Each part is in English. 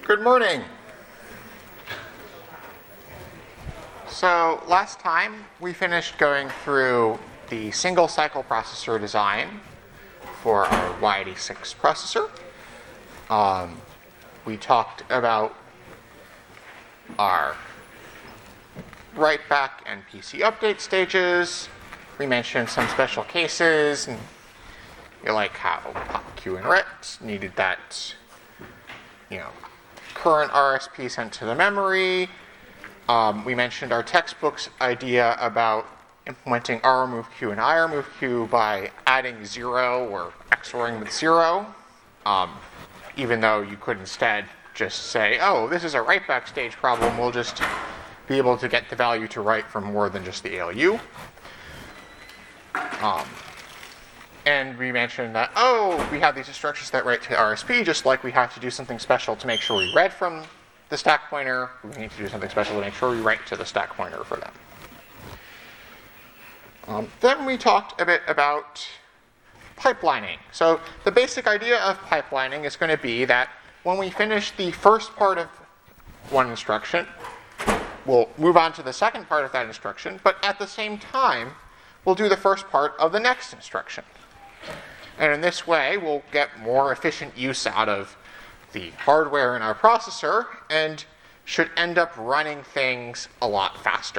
Good morning. So last time we finished going through the single cycle processor design for our y86 processor. We talked about our write back and PC update stages. We mentioned some special cases, and like how PopQ and ret needed that, current RSP sent to the memory. We mentioned our textbook's idea about implementing RRemoveQ and IRemoveQ by adding 0 or XORing with 0, even though you could instead just say, oh, this is a write-back stage problem. We'll just be able to get the value to write from more than just the ALU. And we mentioned that, we have these instructions that write to RSP, just like we have to do something special to make sure we read from the stack pointer. We need to do something special to make sure we write to the stack pointer for them. Then we talked a bit about pipelining. So the basic idea of pipelining is going to be that when we finish the first part of one instruction, we'll move on to the second part of that instruction, but at the same time, we'll do the first part of the next instruction. And in this way, we'll get more efficient use out of the hardware in our processor and should end up running things a lot faster.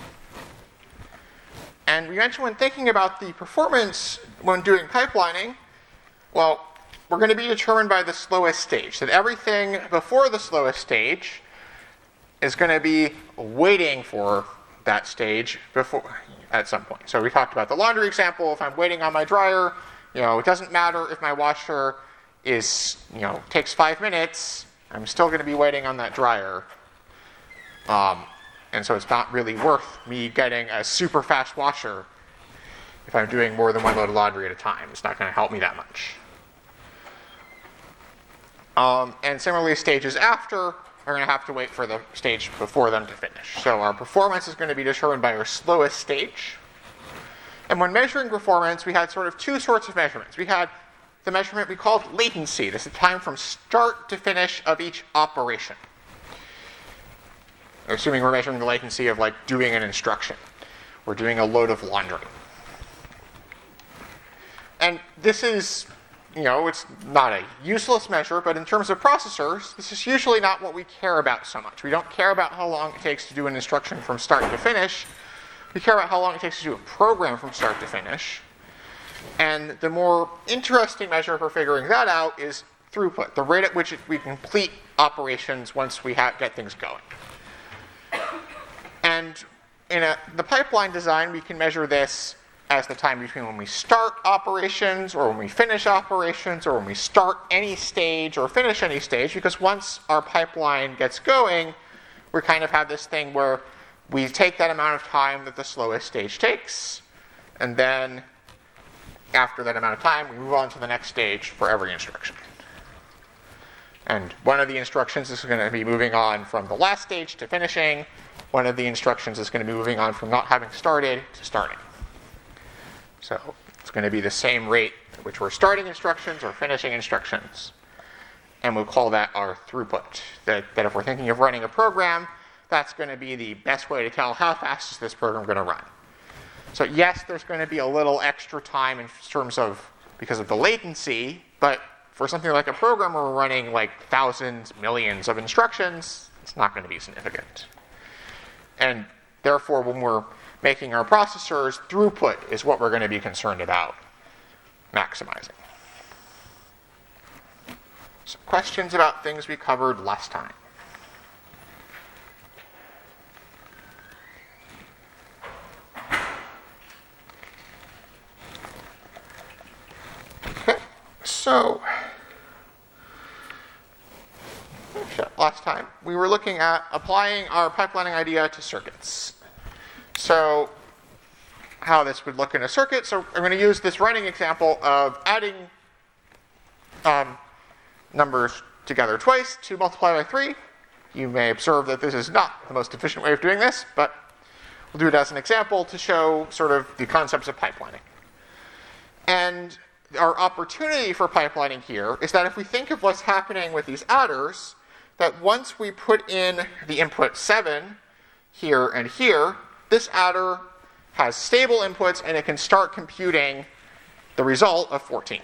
And we mentioned when thinking about the performance when doing pipelining, well, we're going to be determined by the slowest stage. That everything before the slowest stage is going to be waiting for that stage at some point. So we talked about the laundry example. If I'm waiting on my dryer, it doesn't matter if my washer takes 5 minutes. I'm still going to be waiting on that dryer. And so it's not really worth me getting a super fast washer if I'm doing more than one load of laundry at a time. It's not going to help me that much. And similarly, stages after are going to have to wait for the stage before them to finish. So our performance is going to be determined by our slowest stage. And when measuring performance, we had sort of two sorts of measurements. We had the measurement we called latency. This is the time from start to finish of each operation. Assuming we're measuring the latency of doing an instruction or doing a load of laundry. And this is, it's not a useless measure, but in terms of processors, this is usually not what we care about so much. We don't care about how long it takes to do an instruction from start to finish. We care about how long it takes to do a program from start to finish. And the more interesting measure for figuring that out is throughput, the rate at which we complete operations once we get things going. And in the pipeline design, we can measure this as the time between when we start operations or when we finish operations or when we start any stage or finish any stage, because once our pipeline gets going, we kind of have this thing where we take that amount of time that the slowest stage takes, and then after that amount of time, we move on to the next stage for every instruction. And one of the instructions is going to be moving on from the last stage to finishing. One of the instructions is going to be moving on from not having started to starting. So it's going to be the same rate at which we're starting instructions or finishing instructions. And we'll call that our throughput. That if we're thinking of running a program, that's going to be the best way to tell how fast is this program going to run. So yes, there's going to be a little extra time in terms of, because of the latency, but for something like a program where we're running thousands, millions of instructions, it's not going to be significant. And therefore, when we're making our processors, throughput is what we're going to be concerned about maximizing. So questions about things we covered last time? So, last time, we were looking at applying our pipelining idea to circuits. So, how this would look in a circuit. So, I'm going to use this running example of adding numbers together twice to multiply by 3. You may observe that this is not the most efficient way of doing this, but we'll do it as an example to show sort of the concepts of pipelining. And our opportunity for pipelining here is that if we think of what's happening with these adders, that once we put in the input 7 here and here, this adder has stable inputs and it can start computing the result of 14.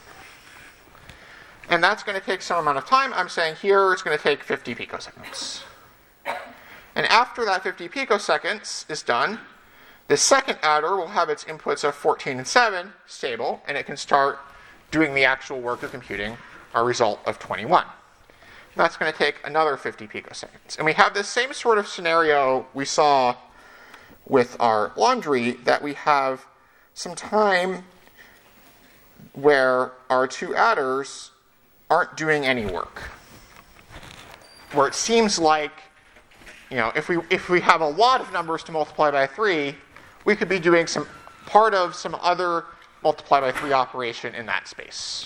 And that's going to take some amount of time. I'm saying here it's going to take 50 picoseconds. And after that 50 picoseconds is done, the second adder will have its inputs of 14 and 7 stable, and it can start doing the actual work of computing our result of 21. That's going to take another 50 picoseconds. And we have this same sort of scenario we saw with our laundry, that we have some time where our two adders aren't doing any work. Where it seems like, if we have a lot of numbers to multiply by 3, we could be doing some part of some other multiply by 3 operation in that space.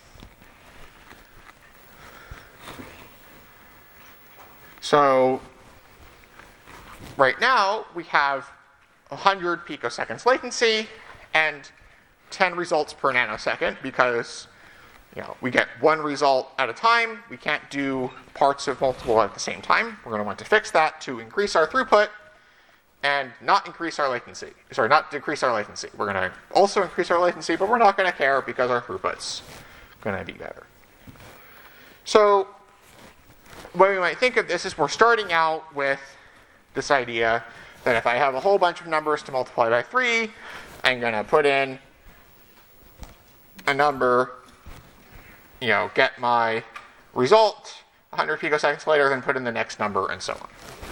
So right now we have 100 picoseconds latency and 10 results per nanosecond because we get one result at a time. We can't do parts of multiple at the same time. We're going to want to fix that to increase our throughput and not increase our latency. Sorry, not decrease our latency. We're going to also increase our latency, but we're not going to care because our throughput's going to be better. So the way we might think of this is we're starting out with this idea that if I have a whole bunch of numbers to multiply by 3, I'm going to put in a number, get my result 100 picoseconds later, then put in the next number, and so on.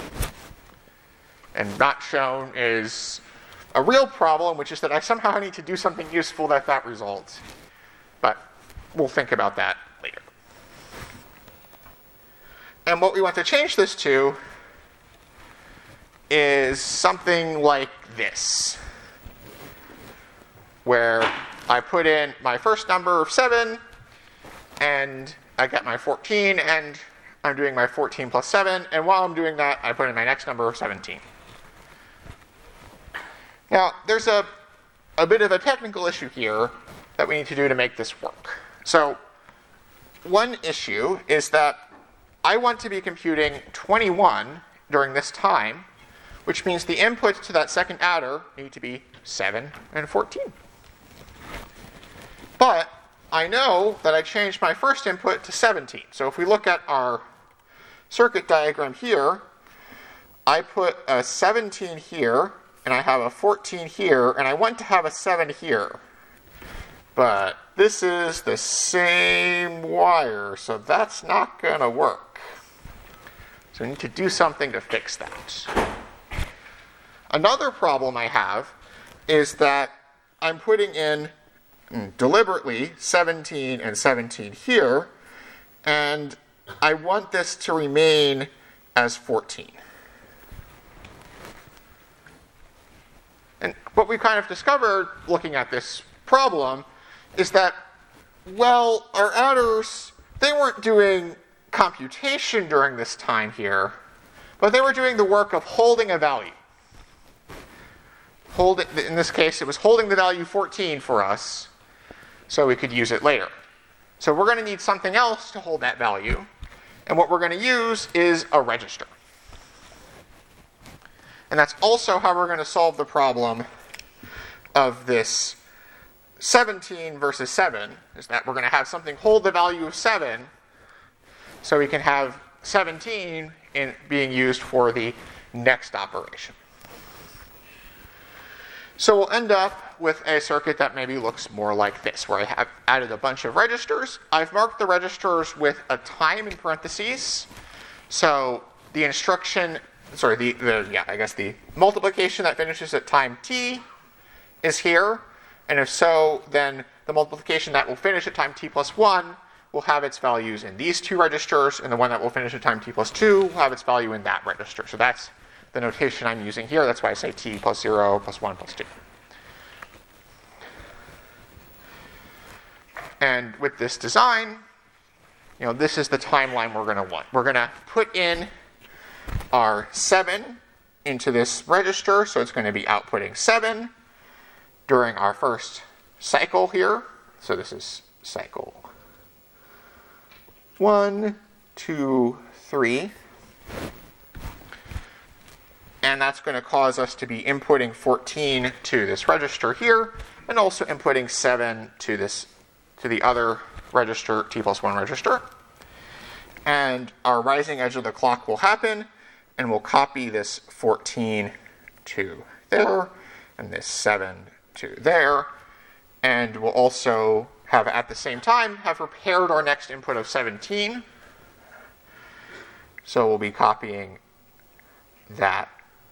And not shown is a real problem, which is that I somehow need to do something useful with that result. But we'll think about that later. And what we want to change this to is something like this, where I put in my first number of 7, and I get my 14, and I'm doing my 14 plus 7, and while I'm doing that, I put in my next number of 17. Now, there's a bit of a technical issue here that we need to do to make this work. So, one issue is that I want to be computing 21 during this time, which means the inputs to that second adder need to be 7 and 14. But I know that I changed my first input to 17. So if we look at our circuit diagram here, I put a 17 here, and I have a 14 here, and I want to have a 7 here. But this is the same wire, so that's not going to work. So we need to do something to fix that. Another problem I have is that I'm putting in deliberately 17 and 17 here, and I want this to remain as 14. And what we kind of discovered looking at this problem is that, well, our adders, they weren't doing computation during this time here, but they were doing the work of holding a value. In this case, it was holding the value 14 for us, so we could use it later. So we're going to need something else to hold that value, and what we're going to use is a register. And that's also how we're going to solve the problem of this 17 versus 7, is that we're going to have something hold the value of 7, so we can have 17 being used for the next operation. So we'll end up with a circuit that maybe looks more like this, where I have added a bunch of registers. I've marked the registers with a time in parentheses. So the instruction, the multiplication that finishes at time t is here. And if so, then the multiplication that will finish at time t plus 1 will have its values in these two registers, and the one that will finish at time t plus 2 will have its value in that register. So that's the notation I'm using here. That's why I say t plus 0 plus 1 plus 2. And with this design, this is the timeline we're going to want. We're going to put in our 7 into this register, so it's going to be outputting 7 during our first cycle here. So this is cycle 1, 2, 3. And that's going to cause us to be inputting 14 to this register here, and also inputting 7 to the other register, t+1 register. And our rising edge of the clock will happen, and we'll copy this 14 to there, and this 7 to there. And we'll also have, at the same time, have prepared our next input of 17. So we'll be copying that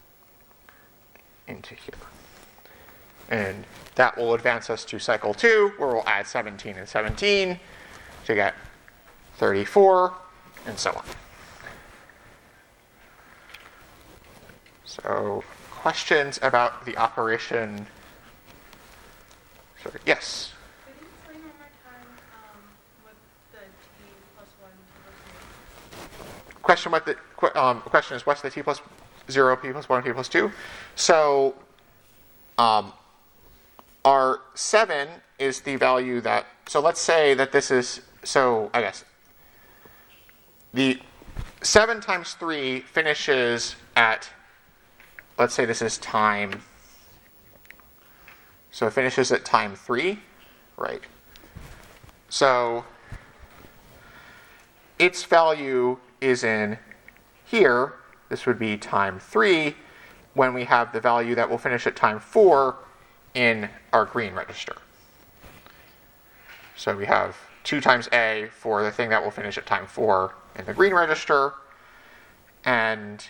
into here. And that will advance us to cycle 2, where we'll add 17 and 17 to get 34, and so on. So, questions about the operation? Sorry, yes? Could you explain one more time what the t+1 Question is, what's the t+0, p+1, p+2? So, our 7 is the value that, so let's say that this is, so I guess, the 7 times 3 finishes at, let's say this is time, so it finishes at time 3, right? So its value is in here. This would be time 3 when we have the value that will finish at time 4 in our green register. So we have 2 times A for the thing that will finish at time 4 in the green register, and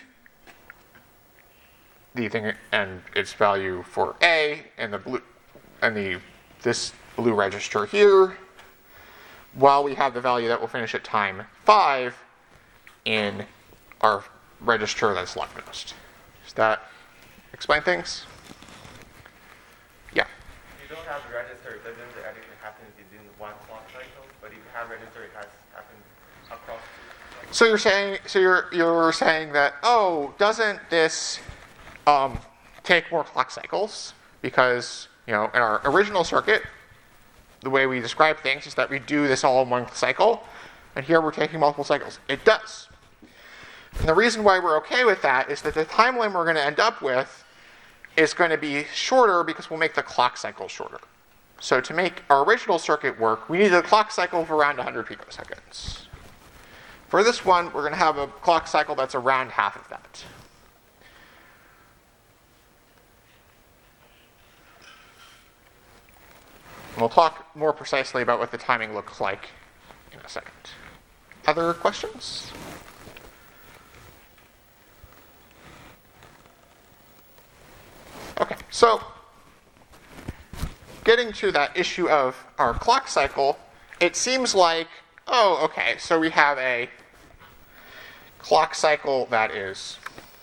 the thing and its value for A in the blue and this blue register here, while we have the value that will finish at time 5 in our register that's leftmost. Does that explain things? Yeah. If you don't have the register, it doesn't actually happen within one clock cycle, but if you have register, it has happened across. So you're saying that, oh, doesn't this take more clock cycles? Because, in our original circuit, the way we describe things is that we do this all in one cycle, and here we're taking multiple cycles. It does. And the reason why we're okay with that is that the timeline we're going to end up with is going to be shorter because we'll make the clock cycle shorter. So to make our original circuit work, we need a clock cycle of around 100 picoseconds. For this one, we're going to have a clock cycle that's around half of that. And we'll talk more precisely about what the timing looks like in a second. Other questions? Okay, so getting to that issue of our clock cycle, it seems like, oh, okay, so we have a clock cycle that is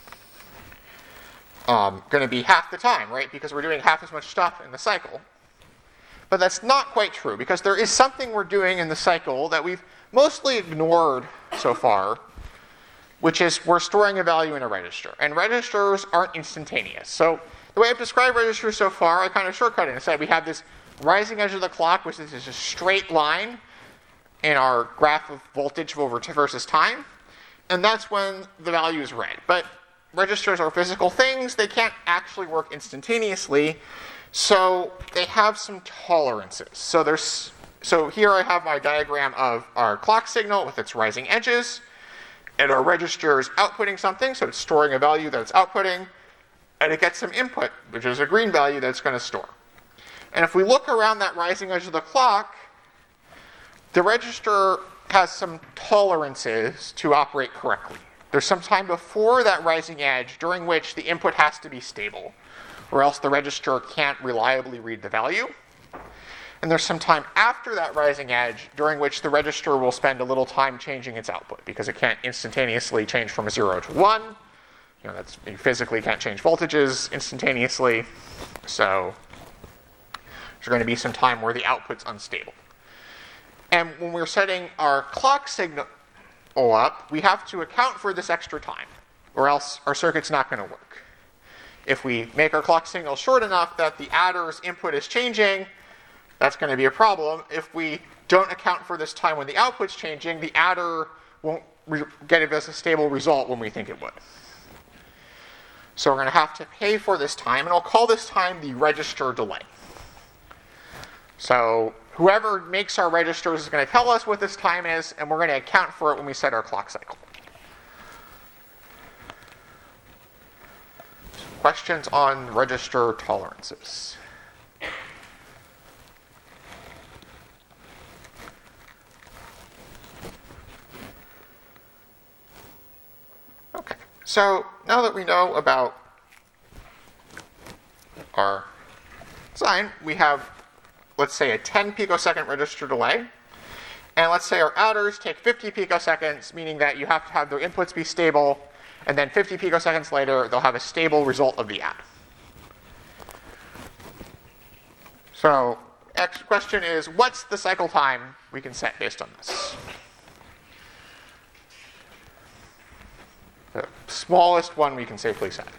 going to be half the time, right? Because we're doing half as much stuff in the cycle. But that's not quite true, because there is something we're doing in the cycle that we've mostly ignored so far, which is we're storing a value in a register. And registers aren't instantaneous. So the way I've described registers so far, I kind of shortcut it and said we have this rising edge of the clock, which is just a straight line in our graph of voltage versus time. And that's when the value is read. But registers are physical things. They can't actually work instantaneously. So they have some tolerances. So here I have my diagram of our clock signal with its rising edges. And our register is outputting something, so it's storing a value that it's outputting. And it gets some input, which is a green value that it's going to store. And if we look around that rising edge of the clock, the register has some tolerances to operate correctly. There's some time before that rising edge during which the input has to be stable, or else the register can't reliably read the value. And there's some time after that rising edge during which the register will spend a little time changing its output, because it can't instantaneously change from 0 to 1. You physically can't change voltages instantaneously. So there's going to be some time where the output's unstable. And when we're setting our clock signal up, we have to account for this extra time, or else our circuit's not going to work. If we make our clock signal short enough that the adder's input is changing, that's going to be a problem. If we don't account for this time when the output's changing, the adder won't get us a stable result when we think it would. So we're going to have to pay for this time, and I'll call this time the register delay. So whoever makes our registers is going to tell us what this time is, and we're going to account for it when we set our clock cycle. Questions on register tolerances? Okay, so now that we know about our design, we have, let's say, a 10 picosecond register delay. And let's say our adders take 50 picoseconds, meaning that you have to have their inputs be stable, and then 50 picoseconds later, they'll have a stable result of the add. So, next question is, what's the cycle time we can set based on this? The smallest one we can safely set.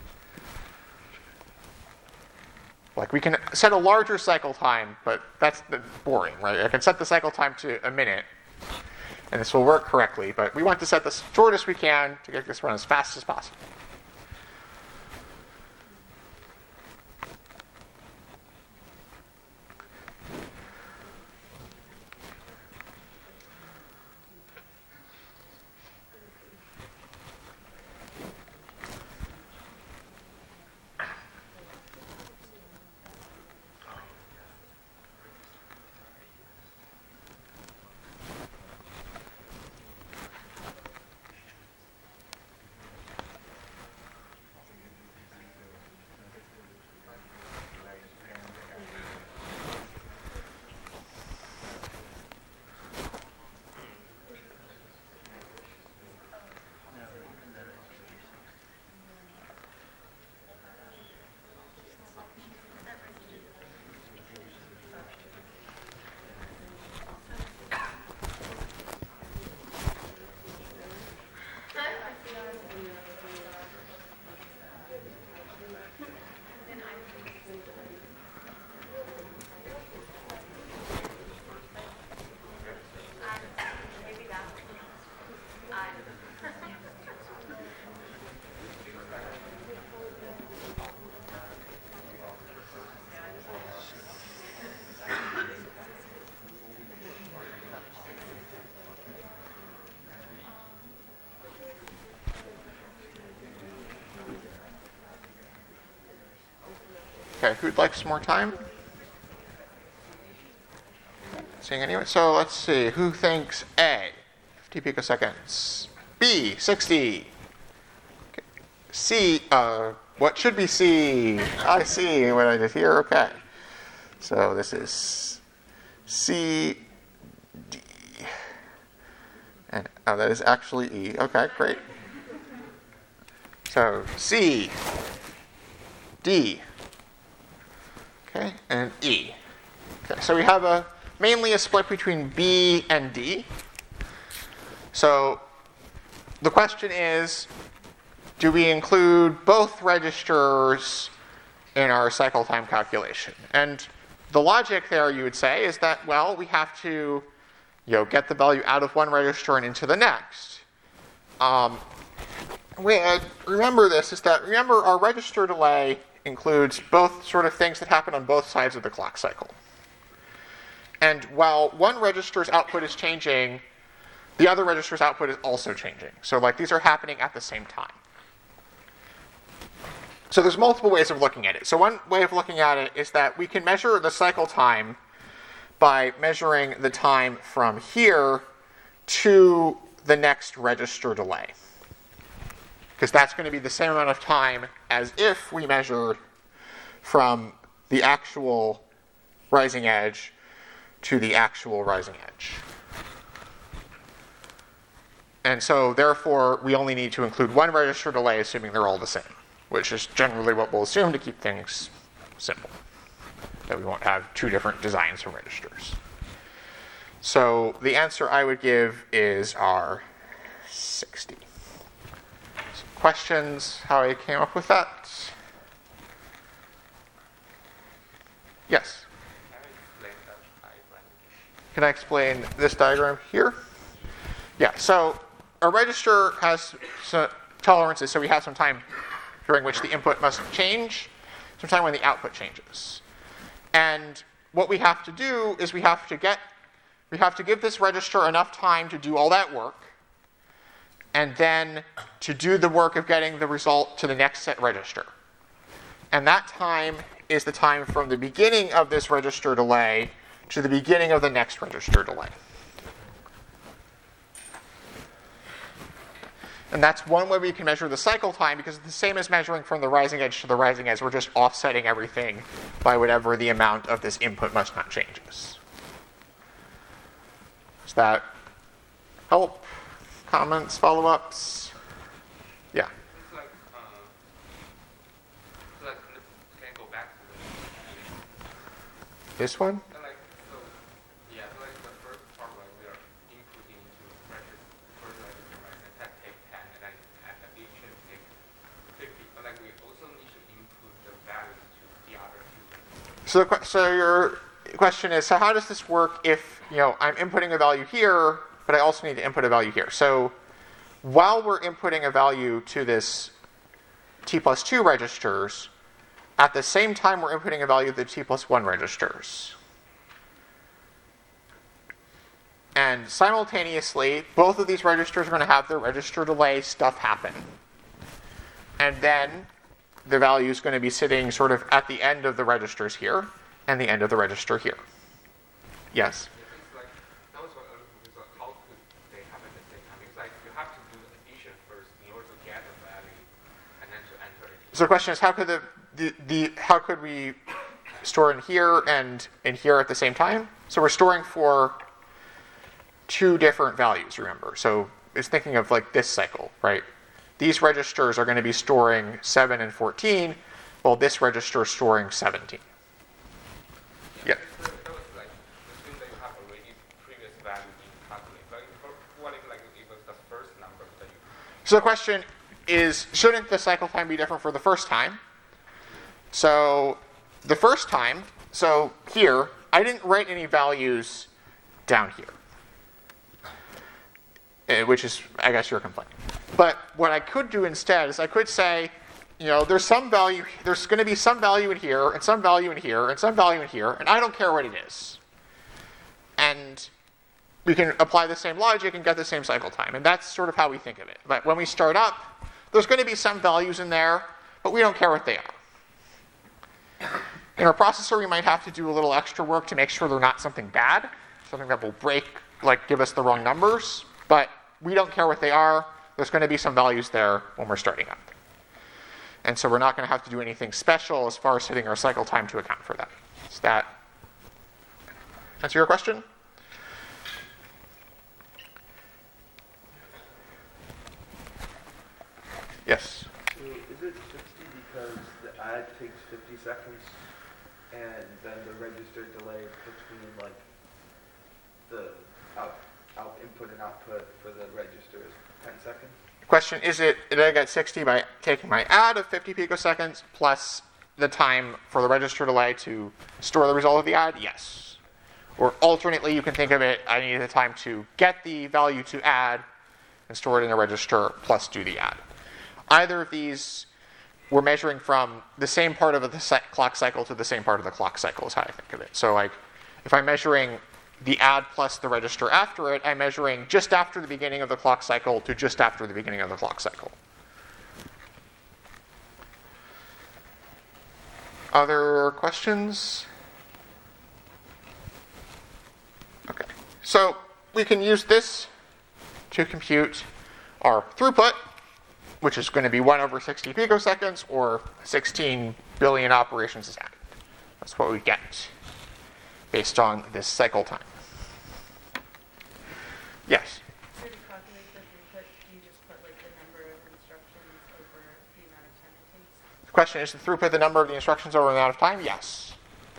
Like, we can set a larger cycle time, but that's boring, right? I can set the cycle time to a minute, and this will work correctly, but we want to set the shortest we can to get this run as fast as possible. Okay, who'd like some more time? Seeing anyone? So let's see. Who thinks A, 50 picoseconds? B, 60. Okay. C, what should be C? I see what I did here. Okay. So this is C, D. And that is actually E. Okay, great. So C, D. Okay, and E. Okay, so we have mainly a split between B and D. So the question is, do we include both registers in our cycle time calculation? And the logic there, you would say, is that, well, we have to get the value out of one register and into the next. Remember this, is that, remember our register delay includes both sort of things that happen on both sides of the clock cycle. And while one register's output is changing, the other register's output is also changing. So like these are happening at the same time. So there's multiple ways of looking at it. So one way of looking at it is that we can measure the cycle time by measuring the time from here to the next register delay. Because that's going to be the same amount of time as if we measured from the actual rising edge to the actual rising edge. And so, therefore, we only need to include one register delay, assuming they're all the same, which is generally what we'll assume to keep things simple, that we won't have two different designs for registers. So the answer I would give is R 60. Questions how I came up with that? Yes? Can I explain this diagram here? Yeah, so a register has some tolerances, so we have some time during which the input must change, some time when the output changes. And what we have to do is we have to give this register enough time to do all that work, and then to do the work of getting the result to the next set register. And that time is the time from the beginning of this register delay to the beginning of the next register delay. And that's one way we can measure the cycle time, because it's the same as measuring from the rising edge to the rising edge. We're just offsetting everything by whatever the amount of this input must not changes. Does that help? Comments, follow-ups? Yeah. It's like, can I go back to This one? the, like, so, yeah, so like the first part, like we are inputting into register, first register, right, and that take 10, and then at the should take 50, but like we also need to input the values to the other two. So your question is, so how does this work if, I'm inputting a value here, but I also need to input a value here? So while we're inputting a value to this t plus 2 registers, at the same time we're inputting a value to the t plus 1 registers. And simultaneously, both of these registers are going to have their register delay stuff happen. And then the value is going to be sitting sort of at the end of the registers here, and the end of the register here. Yes? It's like, that was what I was looking for, how could they happen at the same time? It's like you have to do the addition first in order to get the value, and then to enter it. So the question is, how could we store in here and in here at the same time? So we're storing for two different values, remember. So it's thinking of like this cycle, right? These registers are going to be storing 7 and 14, while this register is storing 17. Yeah. That was like, assume that you have already previous value in calculate, but what if like it was the first number that you... So the question is, shouldn't the cycle time be different for the first time? So the first time, so here, I didn't write any values down here, which is, I guess, your complaint. But what I could do instead is I could say, there's some value, there's going to be some value in here, and some value in here, and some value in here, and I don't care what it is. And we can apply the same logic and get the same cycle time. And that's sort of how we think of it. But when we start up, there's going to be some values in there, but we don't care what they are. In our processor, we might have to do a little extra work to make sure they're not something bad, something that will break, like give us the wrong numbers. But we don't care what they are. There's going to be some values there when we're starting up. And so we're not going to have to do anything special as far as setting our cycle time to account for that. Does that answer your question? Yes? So is it 60 because the add takes 50 seconds and then the register delay between like the input and output for the register is 10 seconds? Question, did I get 60 by taking my add of 50 picoseconds plus the time for the register delay to store the result of the add? Yes. Or alternately, you can think of it, I need the time to get the value to add and store it in a register plus do the add. Either of these, we're measuring from the same part of the clock cycle to the same part of the clock cycle is how I think of it. So like, if I'm measuring the add plus the register after it, I'm measuring just after the beginning of the clock cycle to just after the beginning of the clock cycle. Other questions? Okay. So we can use this to compute our throughput, which is going to be 1 over 60 picoseconds, or 16 billion operations a second. That's what we get based on this cycle time. Yes? So to calculate the throughput, do you just put like the number of instructions over the amount of time it takes? The question is the throughput the number of the instructions over the amount of time? Yes.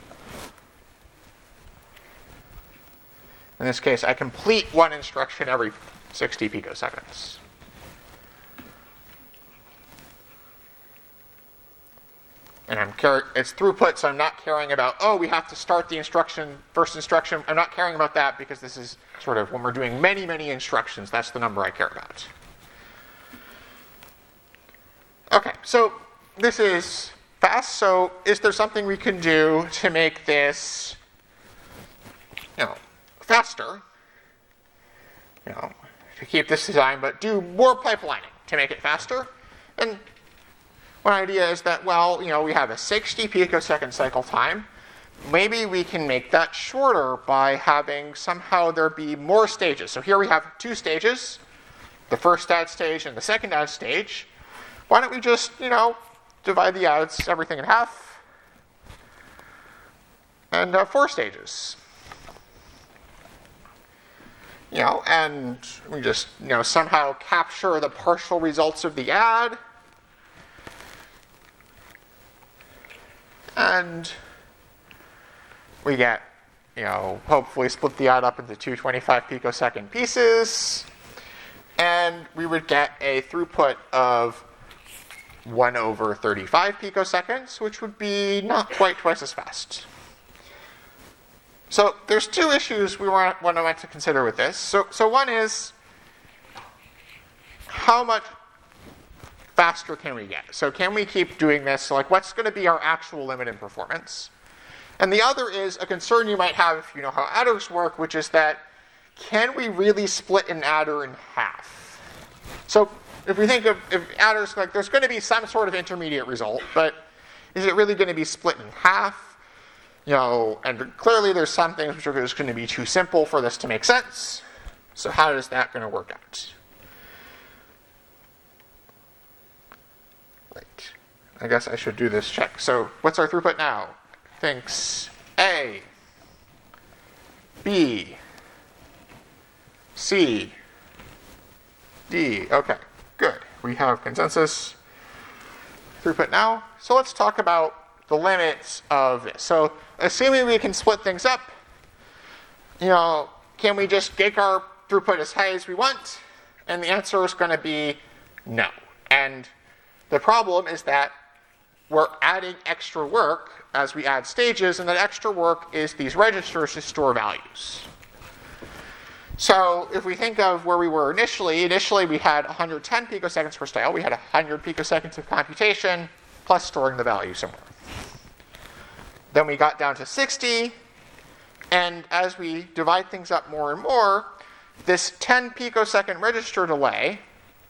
In this case, I complete one instruction every 60 picoseconds. and it's throughput, so I'm not caring about, oh, we have to start the first instruction. I'm not caring about that because this is sort of when we're doing many, many instructions, that's the number I care about. Okay, so this is fast. So is there something we can do to make this, faster? To keep this design, but do more pipelining to make it faster? And one idea is that, we have a 60 picosecond cycle time. Maybe we can make that shorter by having somehow there be more stages. So here we have 2 stages, the first add stage and the second add stage. Why don't we just, divide the adds, everything in half, and 4 stages. And we just, somehow capture the partial results of the add. And we get, hopefully split the add up into 2 25 picosecond pieces. And we would get a throughput of 1/35 picoseconds, which would be not quite twice as fast. So there's 2 issues we want to consider with this. So one is, how much faster can we get? So can we keep doing this? So what's going to be our actual limit in performance? And the other is a concern you might have if you know how adders work, which is that, can we really split an adder in half? So if we think of adders, there's going to be some sort of intermediate result, but is it really going to be split in half? And clearly there's some things which are just going to be too simple for this to make sense. So how is that going to work out? Right. I guess I should do this check. So what's our throughput now? Thinks A, B, C, D. Okay, good. We have consensus throughput now. So let's talk about the limits of this. So assuming we can split things up, can we just make our throughput as high as we want? And the answer is going to be no. And the problem is that we're adding extra work as we add stages, and that extra work is these registers to store values. So if we think of where we were initially we had 110 picoseconds per style. We had 100 picoseconds of computation plus storing the value somewhere. Then we got down to 60, and as we divide things up more and more, this 10 picosecond register delay,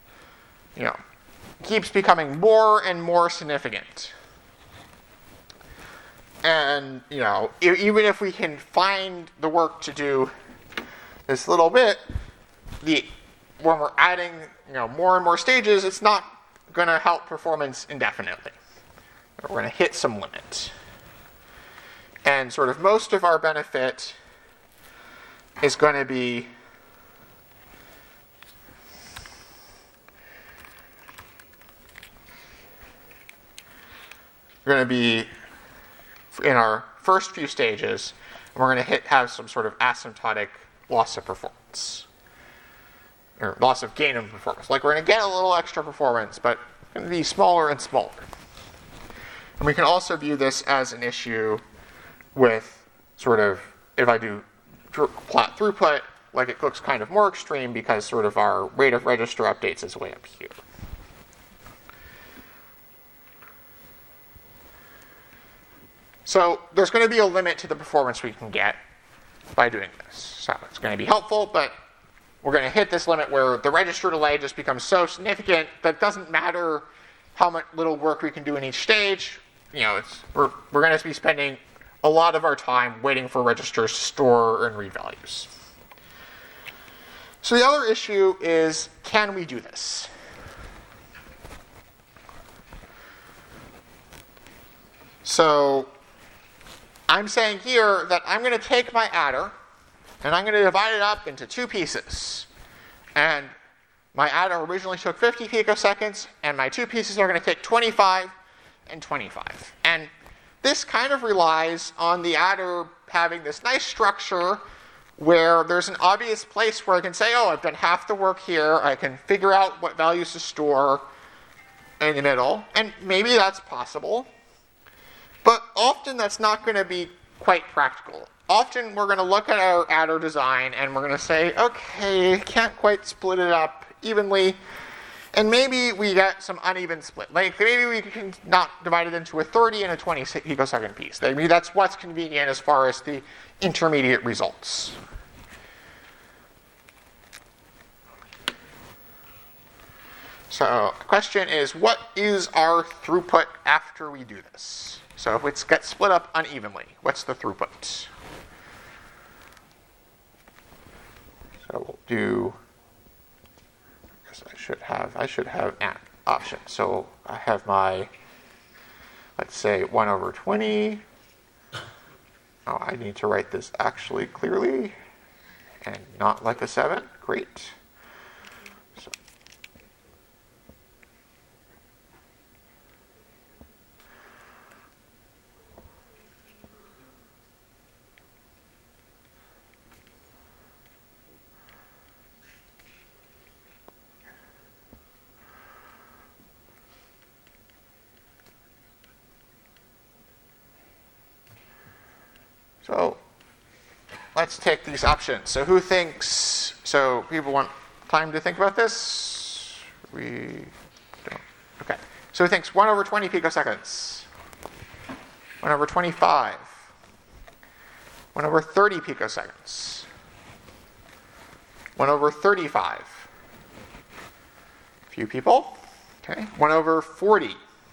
keeps becoming more and more significant. And, even if we can find the work to do this little bit, when we're adding, more and more stages, it's not going to help performance indefinitely. We're going to hit some limit. And sort of most of our benefit is going to be in our first few stages, and we're going to have some sort of asymptotic loss of performance, or loss of gain of performance. We're going to get a little extra performance, but it's going to be smaller and smaller. And we can also view this as an issue with sort of, if I do plot throughput, it looks kind of more extreme because sort of our rate of register updates is way up here. So there's going to be a limit to the performance we can get by doing this. So it's going to be helpful, but we're going to hit this limit where the register delay just becomes so significant that it doesn't matter how much little work we can do in each stage. We're going to be spending a lot of our time waiting for registers to store and read values. So the other issue is, can we do this? So I'm saying here that I'm going to take my adder and I'm going to divide it up into 2 pieces. And my adder originally took 50 picoseconds, and my 2 pieces are going to take 25 and 25. And this kind of relies on the adder having this nice structure where there's an obvious place where I can say, I've done half the work here. I can figure out what values to store in the middle. And maybe that's possible. often that's not going to be quite practical. Often we're going to look at our adder design and we're going to say, okay, can't quite split it up evenly, and maybe we get some uneven split. Like maybe we can not divide it into a 30 and a 20 picosecond piece. Maybe that's what's convenient as far as the intermediate results. So the question is, what is our throughput after we do this? So if it gets split up unevenly, what's the throughput? So we'll do, I guess I should have an option. So I have my, let's say 1 over 20. Oh, I need to write this actually clearly and not like a 7. Great. So let's take these options. So who thinks, so people want time to think about this? We don't. Okay. So who thinks 1 over 20 picoseconds? 1 over 25? 1 over 30 picoseconds? 1 over 35? A few people. Okay. 1 over 40?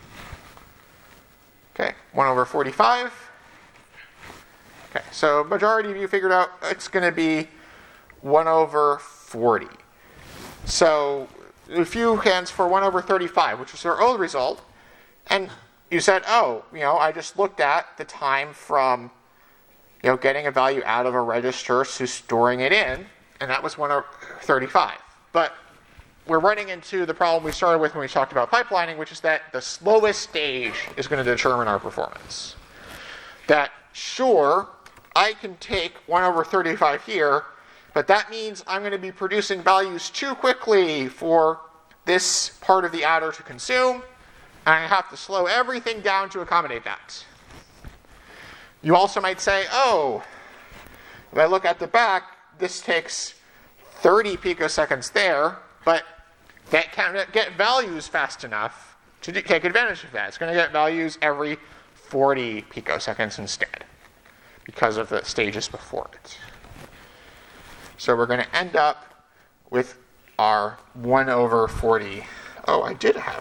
Okay. 1 over 45? Okay, so majority of you figured out it's going to be 1 over 40. So a few hands for 1 over 35, which was our old result. And you said, oh, I just looked at the time from, getting a value out of a register to storing it in, and that was 1 over 35. But we're running into the problem we started with when we talked about pipelining, which is that the slowest stage is going to determine our performance. That, sure, I can take 1 over 35 here, but that means I'm going to be producing values too quickly for this part of the adder to consume, and I have to slow everything down to accommodate that. You also might say, oh, if I look at the back, this takes 30 picoseconds there, but that can't get values fast enough to take advantage of that. It's going to get values every 40 picoseconds instead, because of the stages before it. So we're going to end up with our 1 over 40. Oh, I did have.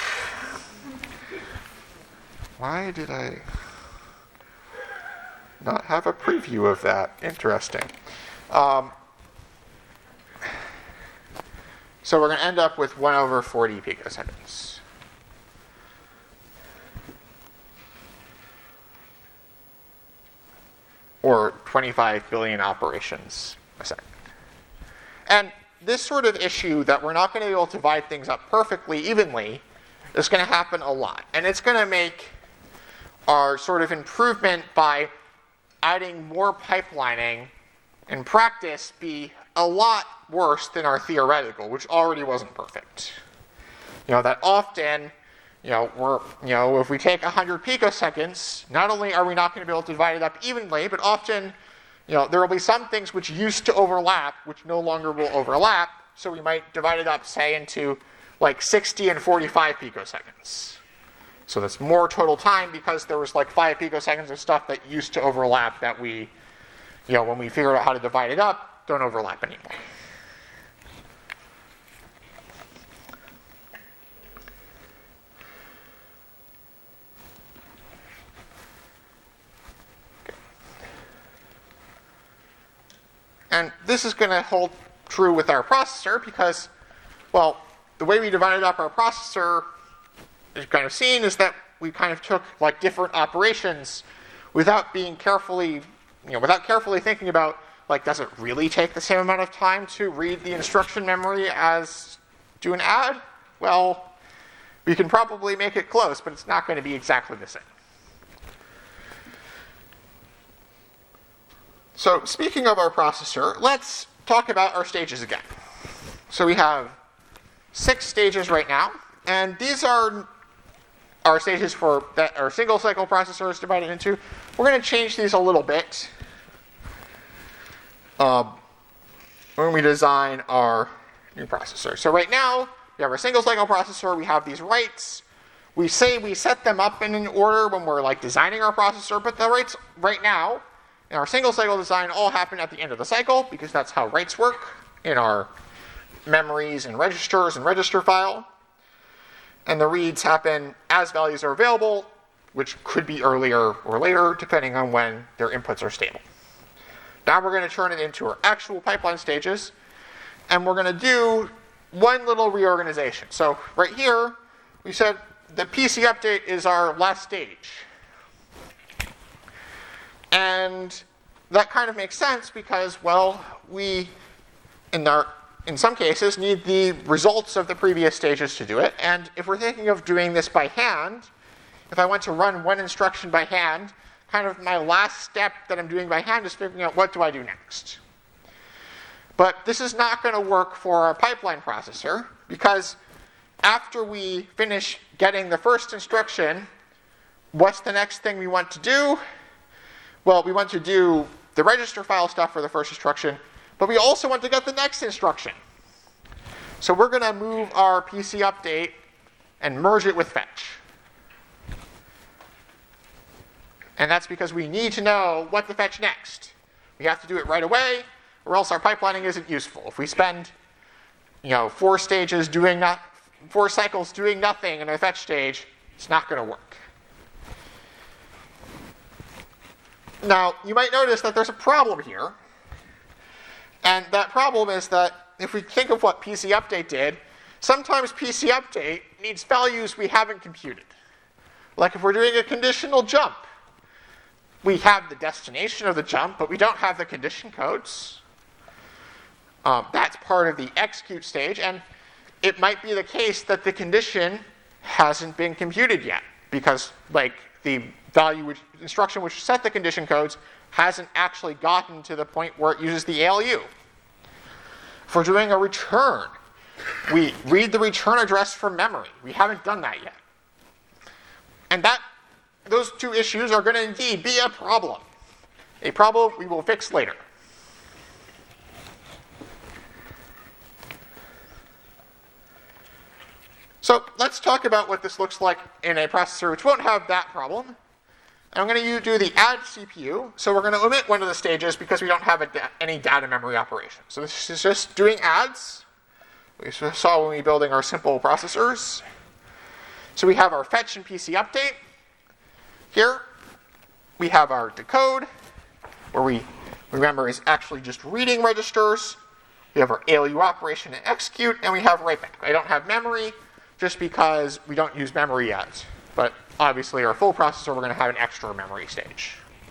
Why did I not have a preview of that? Interesting. So we're going to end up with 1 over 40 picoseconds. Or 25 billion operations a second. And this sort of issue that we're not going to be able to divide things up perfectly evenly is going to happen a lot. And it's going to make our sort of improvement by adding more pipelining in practice be a lot worse than our theoretical, which already wasn't perfect. That often, if we take 100 picoseconds, not only are we not going to be able to divide it up evenly, but often, there will be some things which used to overlap, which no longer will overlap. So we might divide it up, say, into like 60 and 45 picoseconds. So that's more total time because there was like 5 picoseconds of stuff that used to overlap that we, when we figured out how to divide it up, don't overlap anymore. And this is going to hold true with our processor because, well, the way we divided up our processor, as you've kind of seen, is that we kind of took like different operations without being carefully, without carefully thinking about, like, does it really take the same amount of time to read the instruction memory as do an add? Well, we can probably make it close, but it's not going to be exactly the same. So speaking of our processor, let's talk about our stages again. So we have 6 stages right now, and these are our stages for that our single cycle processor is divided into. We're going to change these a little bit when we design our new processor. So right now, we have our single cycle processor, we have these writes. We say we set them up in an order when we're like designing our processor, but the writes right now in our single cycle design all happen at the end of the cycle because that's how writes work in our memories and registers and register file. And the reads happen as values are available, which could be earlier or later depending on when their inputs are stable. Now we're going to turn it into our actual pipeline stages, and we're going to do one little reorganization. So right here, we said the PC update is our last stage. And that kind of makes sense because, well, we, in some cases, need the results of the previous stages to do it. And if we're thinking of doing this by hand, if I want to run one instruction by hand, kind of my last step that I'm doing by hand is figuring out what do I do next. But this is not going to work for our pipeline processor because after we finish getting the first instruction, what's the next thing we want to do? Well, we want to do the register file stuff for the first instruction, but we also want to get the next instruction. So we're going to move our PC update and merge it with fetch. And that's because we need to know what to fetch next. We have to do it right away, or else our pipelining isn't useful. If we spend 4 cycles doing nothing in a fetch stage, it's not going to work. Now, you might notice that there's a problem here. And that problem is that if we think of what PC update did, sometimes PC update needs values we haven't computed. Like if we're doing a conditional jump, we have the destination of the jump, but we don't have the condition codes. That's part of the execute stage, and it might be the case that the condition hasn't been computed yet because, like, the instruction which set the condition codes hasn't actually gotten to the point where it uses the ALU. If we're doing a return, we read the return address from memory. We haven't done that yet. And those two issues are going to indeed be a problem we will fix later. So let's talk about what this looks like in a processor which won't have that problem. And I'm going to do the add CPU. So we're going to omit one of the stages because we don't have any data memory operation. So this is just doing adds. We saw when we were building our simple processors. So we have our fetch and PC update. Here we have our decode, where we remember is actually just reading registers. We have our ALU operation and execute, and we have write back. I don't have memory just because we don't use memory yet. But obviously our full processor, we're going to have an extra memory stage.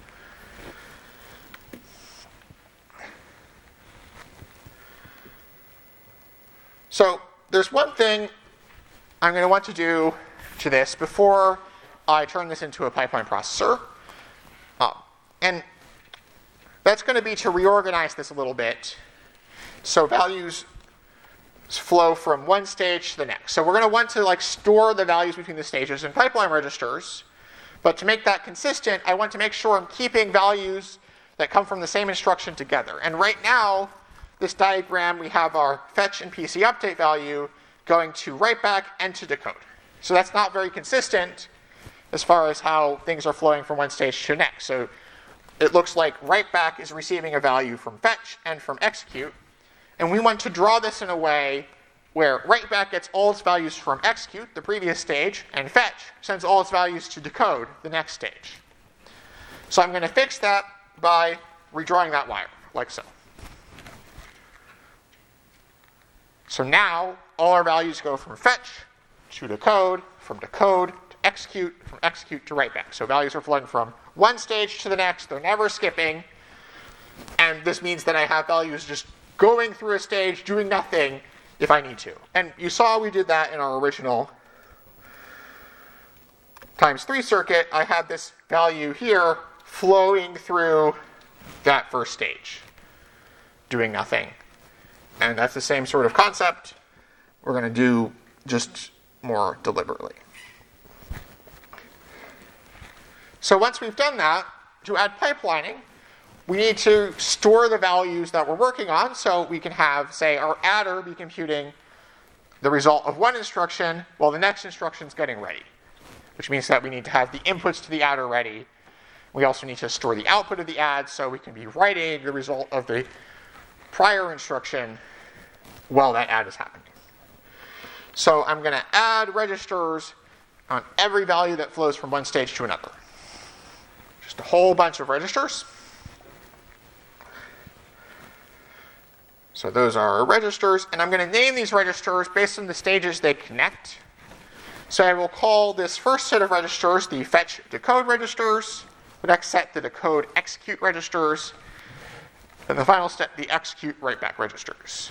So there's one thing I'm going to want to do to this before I turn this into a pipeline processor. And that's going to be to reorganize this a little bit so values flow from one stage to the next. So we're going to want to store the values between the stages in pipeline registers. But to make that consistent, I want to make sure I'm keeping values that come from the same instruction together. And right now, this diagram, we have our fetch and PC update value going to write back and to decode. So that's not very consistent as far as how things are flowing from one stage to the next. So it looks like write back is receiving a value from fetch and from execute. And we want to draw this in a way where write back gets all its values from execute, the previous stage, and fetch sends all its values to decode, the next stage. So I'm going to fix that by redrawing that wire, like so. So now all our values go from fetch to decode, from decode to execute, from execute to write back. So values are flowing from one stage to the next. They're never skipping. And this means that I have values just going through a stage, doing nothing if I need to. And you saw we did that in our original ×3 circuit. I had this value here flowing through that first stage, doing nothing. And that's the same sort of concept we're going to do just more deliberately. So once we've done that, to add pipelining, we need to store the values that we're working on. So we can have, say, our adder be computing the result of one instruction while the next instruction is getting ready, which means that we need to have the inputs to the adder ready. We also need to store the output of the add so we can be writing the result of the prior instruction while that add is happening. So I'm going to add registers on every value that flows from one stage to another. Just a whole bunch of registers. So those are our registers, and I'm going to name these registers based on the stages they connect. So I will call this first set of registers the fetch decode registers, the next set the decode execute registers, and the final step the execute write back registers.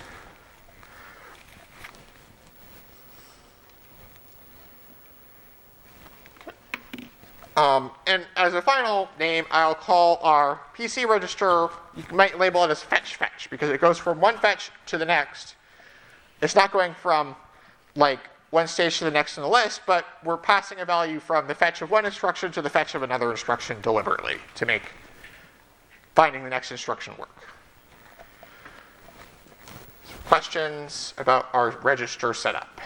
And as a final name, I'll call our PC register, you might label it as fetch, because it goes from one fetch to the next. It's not going from like one stage to the next in the list, but we're passing a value from the fetch of one instruction to the fetch of another instruction deliberately to make finding the next instruction work. Questions about our register setup?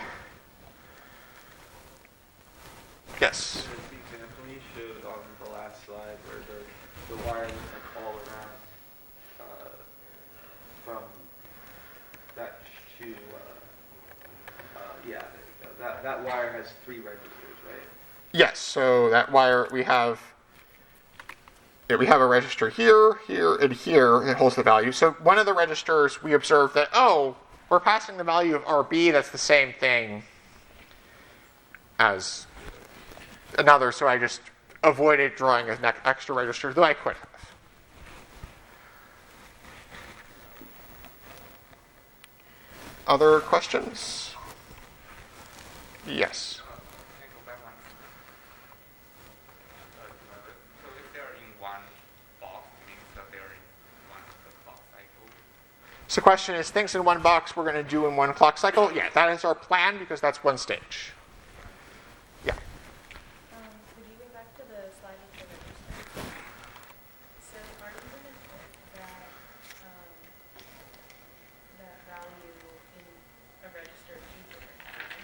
Yes? The example you showed on the last slide where the wire was like all around from that to, yeah, there you go. That wire has 3 registers, right? Yes, so that wire, we have a register here, here, and here that holds the value. So one of the registers, we observe that, oh, we're passing the value of RB that's the same thing as another, so I just avoided drawing an extra register, though I could have. Other questions? Yes. Can I go back one? So if they're in one box, it means that they're in one clock cycle. So the question is, things in one box we're going to do in one clock cycle? Yeah, that is our plan because that's one stage. Yeah. Could you go back to the slide with the register? So are you going to put that value in a register 2 different times?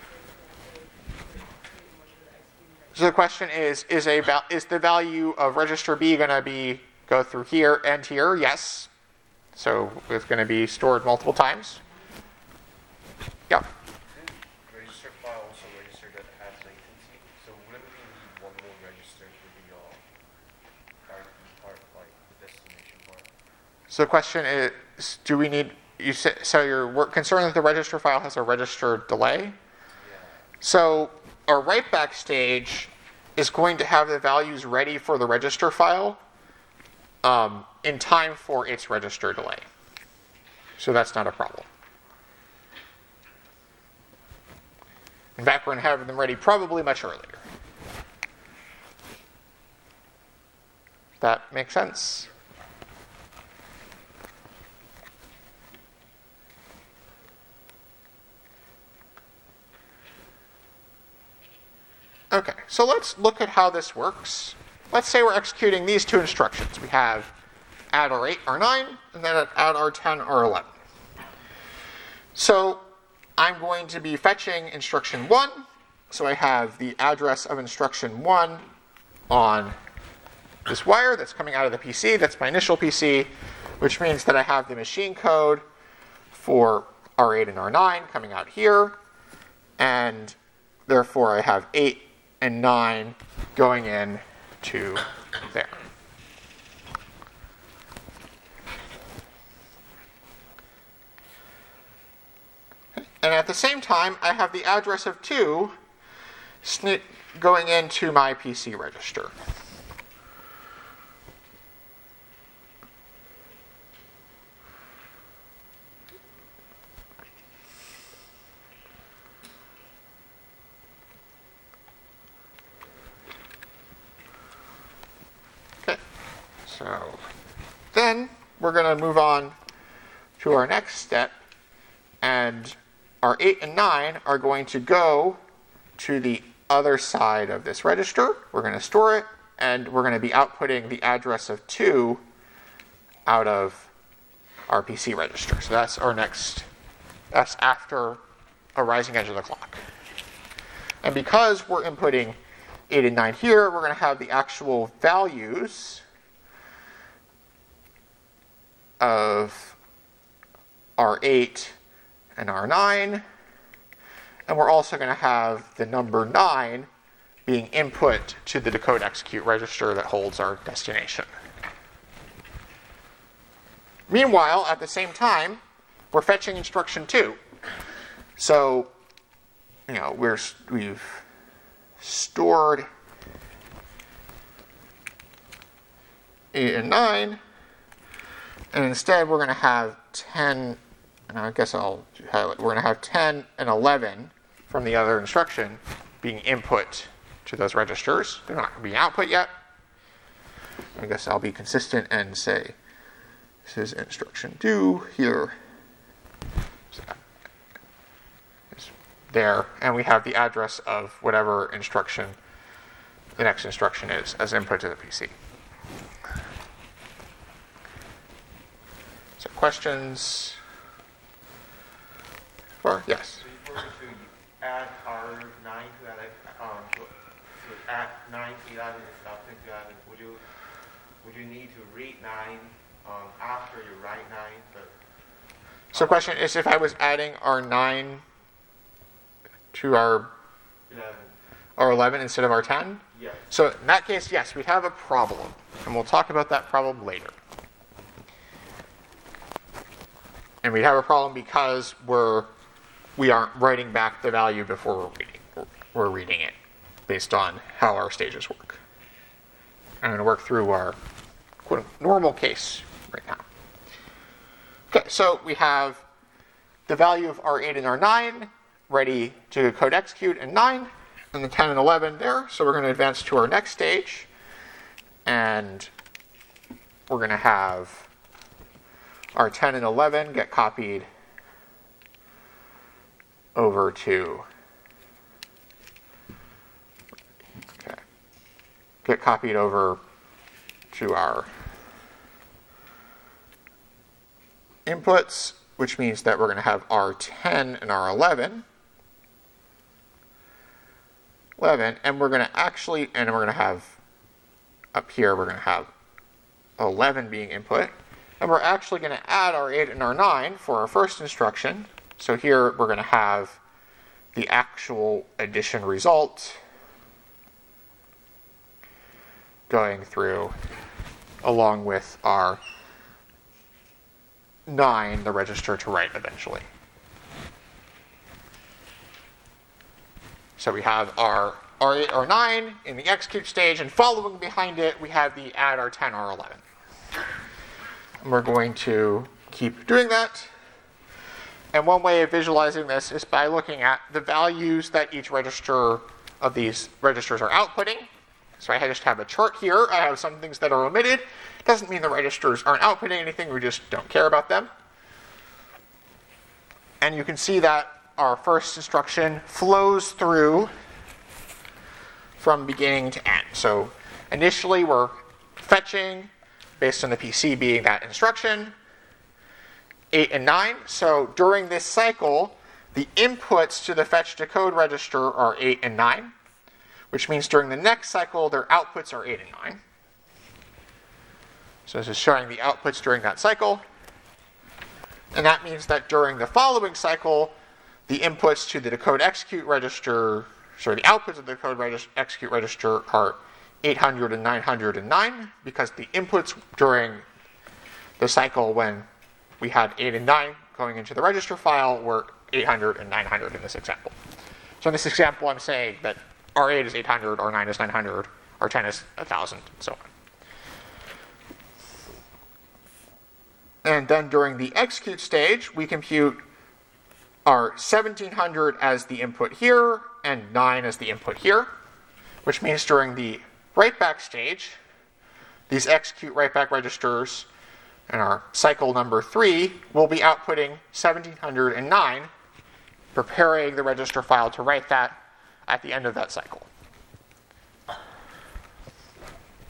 So the question is the value of register B going to go through here and here? Yes. So it's going to be stored multiple times. Yeah. Register file also register that has latency. So wouldn't we need one more register for the part like the destination part? So the question is, do we need? So you're concerned that the register file has a register delay? Yeah. So our write back stage is going to have the values ready for the register file in time for its register delay. So that's not a problem. In fact, we're going to have them ready probably much earlier. That makes sense? Okay, so let's look at how this works. Let's say we're executing these 2 instructions. We have add R8, R9, and then add R10, R11. So I'm going to be fetching instruction 1. So I have the address of instruction 1 on this wire that's coming out of the PC. That's my initial PC, which means that I have the machine code for R8 and R9 coming out here. And therefore I have 8 and 9 going in to there. And at the same time, I have the address of 2 going into my PC register. So then we're going to move on to our next step, and our 8 and 9 are going to go to the other side of this register. We're going to store it, and we're going to be outputting the address of 2 out of our PC register. So that's our next, that's after a rising edge of the clock. And because we're inputting 8 and 9 here, we're going to have the actual values of R8 and R9. And we're also going to have the number 9 being input to the decode execute register that holds our destination. Meanwhile, at the same time, we're fetching instruction 2. So, we've stored 8 and 9, and instead we're going to have 10, and I guess I'll highlight, we're going to have 10 and 11 from the other instruction being input to those registers. They're not being output yet. I guess I'll be consistent and say this is instruction 2 here. So it's there, and we have the address of whatever instruction the next instruction is as input to the PC. So questions? Or yes? So if we were to add R9 to that, to add 9 to 11 and stuff to 11, would you need to read 9 after you write 9? But So question is, if I was adding R9 to our 11, R11 instead of R10? yes. So in that case, yes, we'd have a problem. And we'll talk about that problem later. And we'd have a problem because we aren't writing back the value before we're reading it based on how our stages work. I'm going to work through our quote normal case right now. Okay, so we have the value of R8 and R9 ready to code execute in 9, and the 10 and 11 there. So we're going to advance to our next stage, and we're going to have our 10 and 11 get copied over to our inputs, which means that we're going to have R10 and R11, and we're going to have up here, we're going to have 11 being input, and we're actually going to add R8 and R9 for our first instruction. So here we're going to have the actual addition result going through along with our 9, the register to write eventually. So we have our R8, R9 in the execute stage, and following behind it, we have the add R10, R11. And we're going to keep doing that. And one way of visualizing this is by looking at the values that each register of these registers are outputting. So I just have a chart here. I have some things that are omitted. Doesn't mean the registers aren't outputting anything. We just don't care about them. And you can see that our first instruction flows through from beginning to end. So initially we're fetching, based on the PC being that instruction, 8 and 9. So during this cycle, the inputs to the fetch decode register are 8 and 9, which means during the next cycle, their outputs are 8 and 9. So this is showing the outputs during that cycle. And that means that during the following cycle, the inputs to the decode execute register, the outputs of the decode execute register are 800 and 909, because the inputs during the cycle when we had 8 and 9 going into the register file were 800 and 900 in this example. So in this example, I'm saying that R8 is 800, R9 is 900, R10 is 1,000, and so on. And then during the execute stage, we compute our 1700 as the input here and 9 as the input here, which means during the write-back stage, these execute write-back registers and our cycle number 3 will be outputting 1709, preparing the register file to write that at the end of that cycle.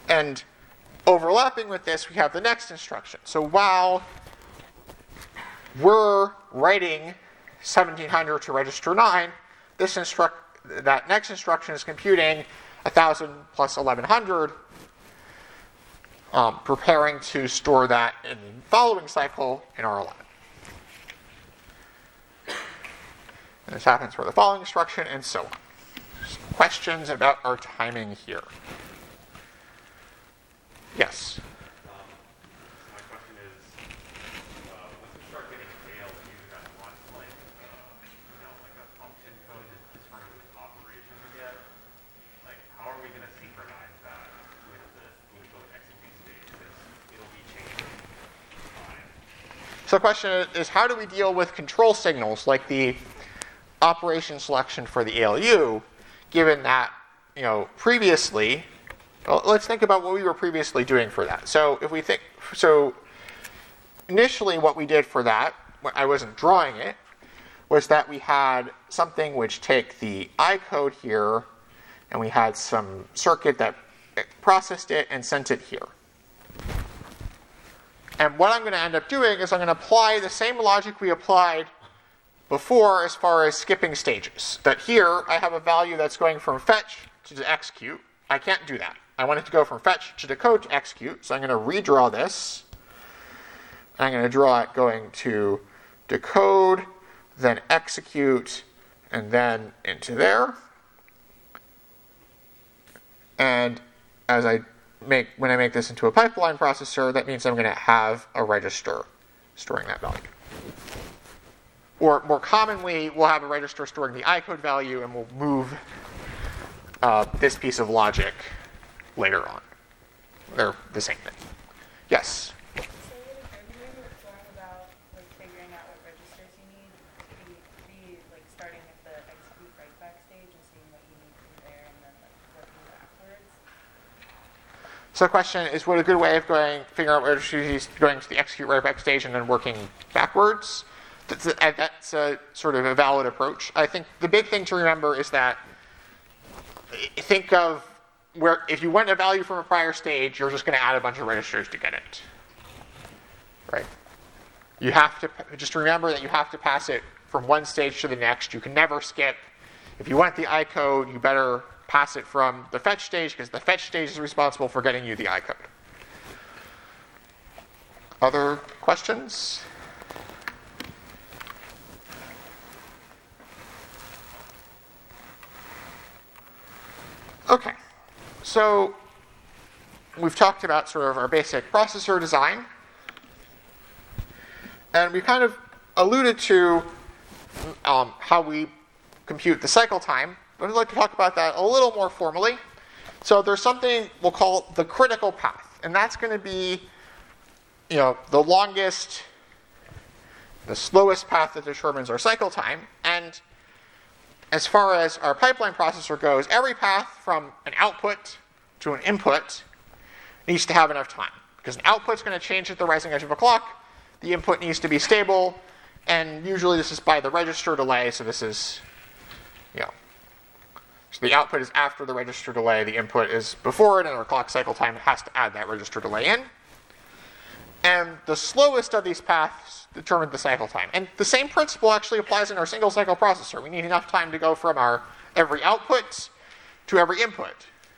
And overlapping with this, we have the next instruction. So while we're writing 1700 to register 9, that next instruction is computing 1000 plus 1100, preparing to store that in the following cycle in R11. And this happens for the following instruction, and so on. Some questions about our timing here? Yes? My question is, once we start getting ALU that wants like a function code to determine which operation we get, like how are we going to synchronize that with the initial execute state? Because it'll be changing time. So the question is, how do we deal with control signals like the operation selection for the ALU, given that, previously, well, let's think about what we were previously doing for that. So initially what we did for that, when I wasn't drawing it, was that we had something which take the I code here, and we had some circuit that processed it and sent it here. And what I'm going to end up doing is I'm going to apply the same logic we applied before as far as skipping stages. That here I have a value that's going from fetch to execute. I can't do that. I want it to go from fetch to decode to execute. So I'm going to redraw this. I'm going to draw it going to decode, then execute, and then into there. And when I make this into a pipeline processor, that means I'm going to have a register storing that value. Or more commonly, we'll have a register storing the I code value, and we'll move this piece of logic later on. They're the same thing. Yes? So are you going about like figuring out what registers you need? Be like starting at the execute write back stage and seeing what you need from there, and then like working backwards? So the question is, what a good way of figuring out what registers going to the execute write back stage and then working backwards? That's a sort of a valid approach. I think the big thing to remember is that think of where if you want a value from a prior stage, you're just going to add a bunch of registers to get it. Right? You have to just remember that you have to pass it from one stage to the next. You can never skip. If you want the I code, you better pass it from the fetch stage, because the fetch stage is responsible for getting you the I code. Other questions? Okay, so we've talked about sort of our basic processor design, and we kind of alluded to how we compute the cycle time, but I'd like to talk about that a little more formally. So there's something we'll call the critical path, and that's going to be, the longest, the slowest path that determines our cycle time, and as far as our pipeline processor goes, every path from an output to an input needs to have enough time. Because an output's going to change at the rising edge of a clock, the input needs to be stable, and usually this is by the register delay, so this is, so the output is after the register delay, the input is before it, and our clock cycle time has to add that register delay in. And the slowest of these paths determine the cycle time. And the same principle actually applies in our single cycle processor. We need enough time to go from our every output to every input.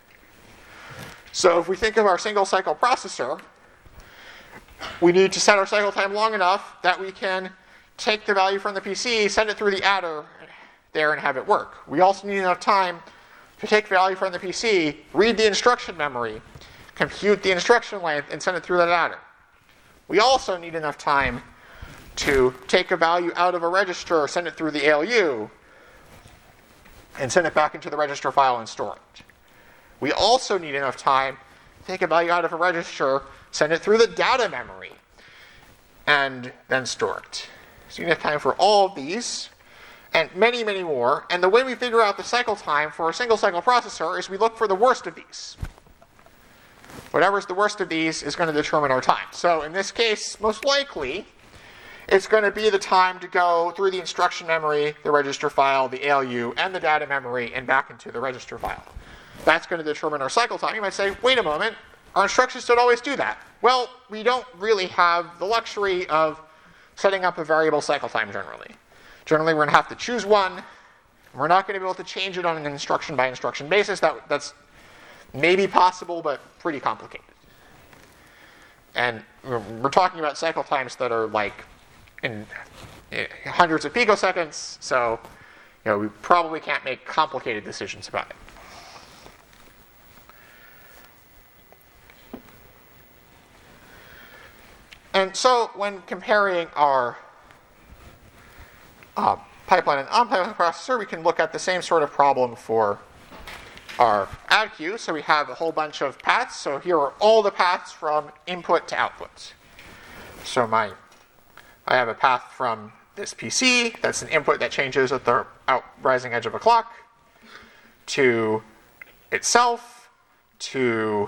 So if we think of our single cycle processor, we need to set our cycle time long enough that we can take the value from the PC, send it through the adder there, and have it work. We also need enough time to take value from the PC, read the instruction memory, compute the instruction length, and send it through that adder. We also need enough time to take a value out of a register, send it through the ALU, and send it back into the register file and store it. We also need enough time to take a value out of a register, send it through the data memory, and then store it. So you need time for all of these, and many, many more. And the way we figure out the cycle time for a single cycle processor is we look for the worst of these. Whatever's the worst of these is going to determine our time. So in this case, most likely, it's going to be the time to go through the instruction memory, the register file, the ALU, and the data memory, and back into the register file. That's going to determine our cycle time. You might say, wait a moment, our instructions don't always do that. Well, we don't really have the luxury of setting up a variable cycle time generally. Generally, we're going to have to choose one. We're not going to be able to change it on an instruction by instruction basis. That's maybe possible, but pretty complicated. And we're talking about cycle times that are like in hundreds of picoseconds, so we probably can't make complicated decisions about it. And so when comparing our pipeline and on-pipeline processor, we can look at the same sort of problem for our add queue. So we have a whole bunch of paths. So here are all the paths from input to output. So I have a path from this PC, that's an input that changes at the rising edge of a clock, to itself, to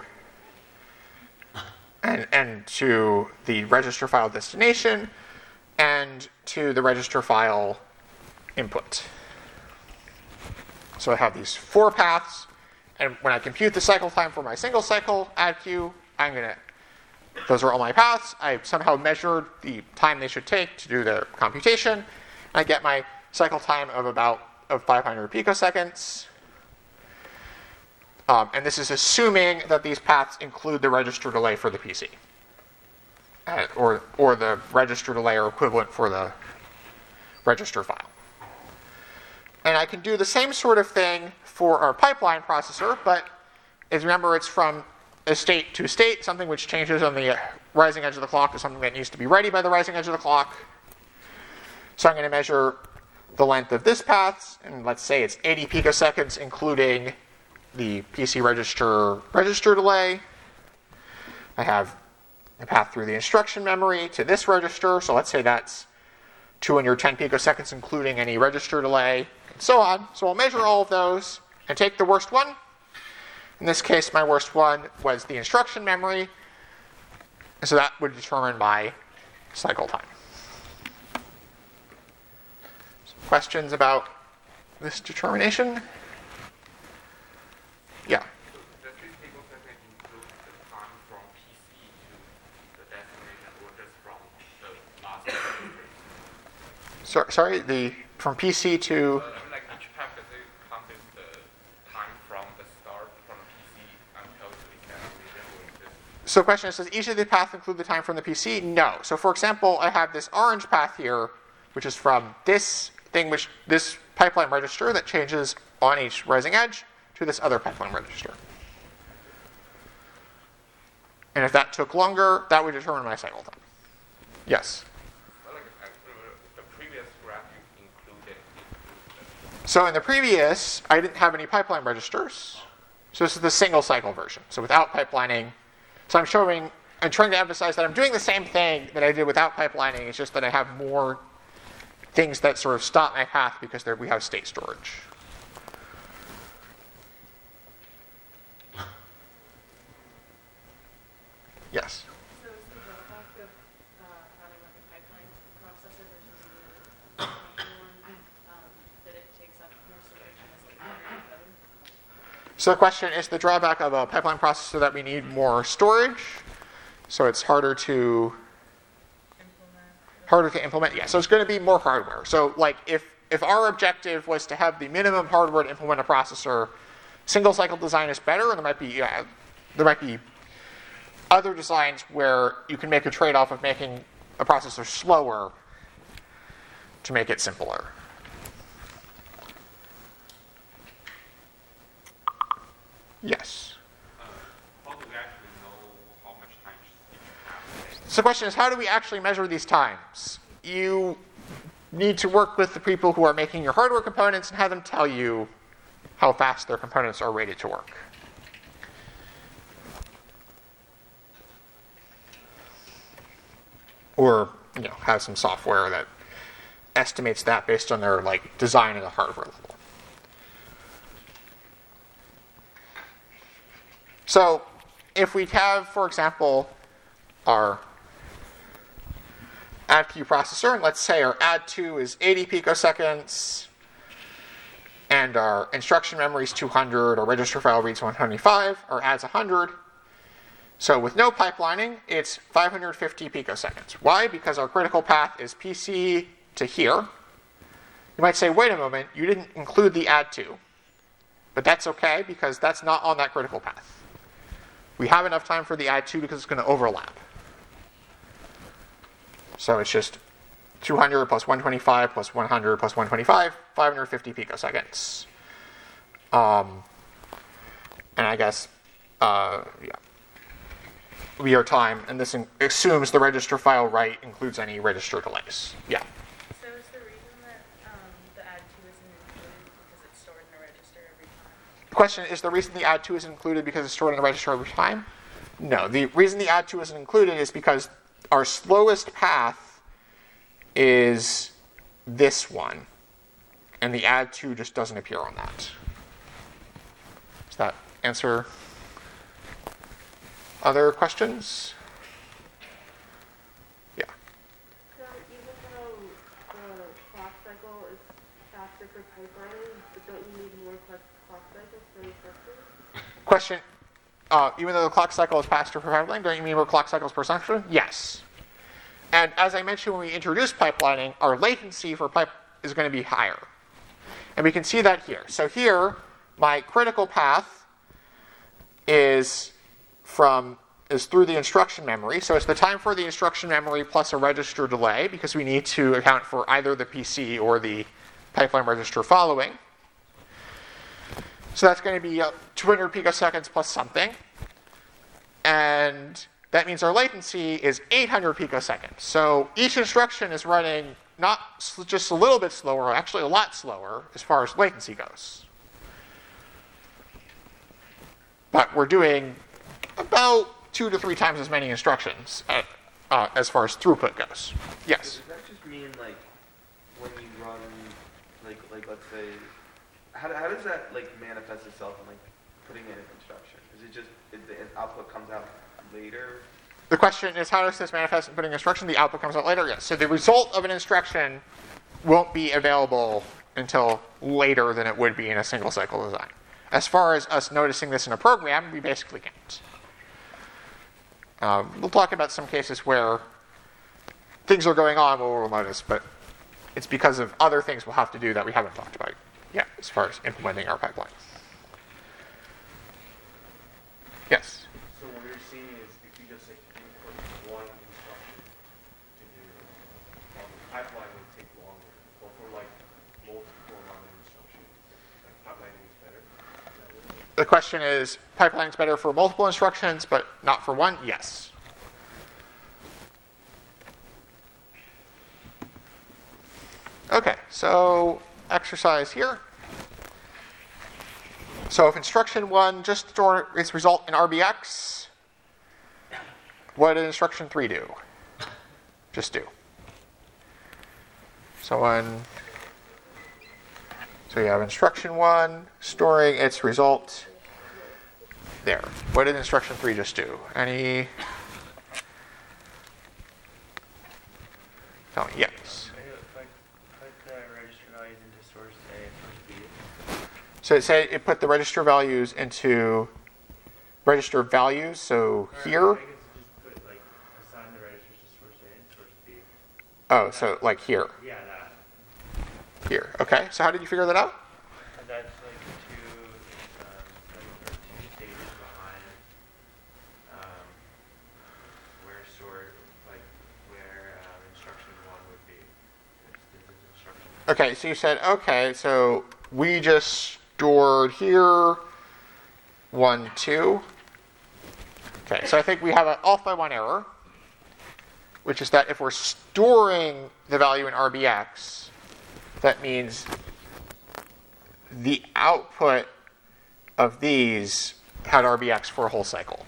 and to the register file destination, and to the register file input. So I have these 4 paths, and when I compute the cycle time for my single cycle add queue, those are all my paths. I somehow measured the time they should take to do the computation, and I get my cycle time of 500 picoseconds. And this is assuming that these paths include the register delay for the PC, or the register delay or equivalent for the register file. And I can do the same sort of thing for our pipeline processor, but as remember, it's from a state to state. Something which changes on the rising edge of the clock is something that needs to be ready by the rising edge of the clock. So I'm going to measure the length of this path, and let's say it's 80 picoseconds, including the PC register delay. I have a path through the instruction memory to this register, so let's say that's 210 picoseconds, including any register delay, and so on. So I'll measure all of those and take the worst one. In this case, my worst one was the instruction memory, and so that would determine my cycle time. Some questions about this determination? Yeah. So does this table second include the time from PC to the destination, or just from the last register? Sorry, from PC to... Like each path, does it count the time from the start from PC until the destination, or is this? So the question is, does each of the paths include the time from the PC? No. So for example, I have this orange path here, which is from this pipeline register that changes on each rising edge to this other pipeline register. And if that took longer, that would determine my cycle time. Yes? Well, like the previous graph you included. So in the previous, I didn't have any pipeline registers. So this is the single cycle version. So without pipelining. So I'm trying to emphasize that I'm doing the same thing that I did without pipelining. It's just that I have more things that sort of stop my path because we have state storage. Yes? So is the drawback of having like a pipeline processor versus the one that it takes up more storage and is like harder to code? So the question is the drawback of a pipeline processor that we need more storage, so it's harder to implement. Yeah, so it's going to be more hardware. So like if our objective was to have the minimum hardware to implement a processor, single cycle design is better, and there might be other designs where you can make a trade-off of making a processor slower to make it simpler. Yes? How do we actually know how much time each path takes? So the question is, how do we actually measure these times? You need to work with the people who are making your hardware components and have them tell you how fast their components are rated to work. Or have some software that estimates that based on their design of the hardware level. So if we have, for example, our add-queue processor, and let's say our add2 is 80 picoseconds, and our instruction memory is 200, our register file reads 125, our add's 100, So with no pipelining, it's 550 picoseconds. Why? Because our critical path is PC to here. You might say, wait a moment, you didn't include the add to. But that's okay, because that's not on that critical path. We have enough time for the add to because it's going to overlap. So it's just 200 plus 125 plus 100 plus 125, 550 picoseconds. And I guess, we are time, and this assumes the register file write includes any register delays. Yeah. So is the reason that the add to isn't included because it's stored in a register every time? The question is the reason the add to isn't included because it's stored in the register every time? No, the reason the add to isn't included is because our slowest path is this one, and the add to just doesn't appear on that. Does that answer? Other questions? Yeah. So even though the clock cycle is faster for pipelining, but don't you need more clock cycles for instructions? Question, even though the clock cycle is faster for pipelining, don't you mean more clock cycles per instruction? Yes. And as I mentioned when we introduced pipelining, our latency for pipe is going to be higher. And we can see that here. So here, my critical path is through the instruction memory. So it's the time for the instruction memory plus a register delay, because we need to account for either the PC or the pipeline register following. So that's going to be 200 picoseconds plus something. And that means our latency is 800 picoseconds. So each instruction is running not just a little bit slower, actually a lot slower as far as latency goes. But we're doing about 2 to 3 times as many instructions as far as throughput goes. Yes? Does that just mean, like, when you run, like let's say, how does that, like, manifest itself in, like, putting in an instruction? Is it just, the output comes out later? The question is, how does this manifest in putting instruction? The output comes out later? Yes. So the result of an instruction won't be available until later than it would be in a single cycle design. As far as us noticing this in a program, we basically can't. We'll talk about some cases where things are going on where we'll notice, but it's because of other things we'll have to do that we haven't talked about yet as far as implementing our pipeline. Yes? So what you're seeing is if you just input one instruction to do, the pipeline would take longer. Or for like multiple running instructions, like pipelining is better. Is that what it is? The question is, pipelining is better for multiple instructions, but not for one? Yes. Okay, so exercise here. So if instruction 1 just store its result in RBX, what did instruction 3 do? Just do. So you have instruction 1 storing its result there. What did instruction 3 just do? Any? Tell me, yes. So it put the register values into register values, so here. I guess just put, like, assign the registers to source A and source B. Oh, so like here. Yeah, that. Here. Okay, so how did you figure that out? That's like two stages behind where instruction 1 would be. This instruction. Okay, so you said, okay, so we just stored here 1, 2. Okay, so I think we have an off by 1 error, which is that if we're storing the value in RBX, that means the output of these had RBX for a whole cycle.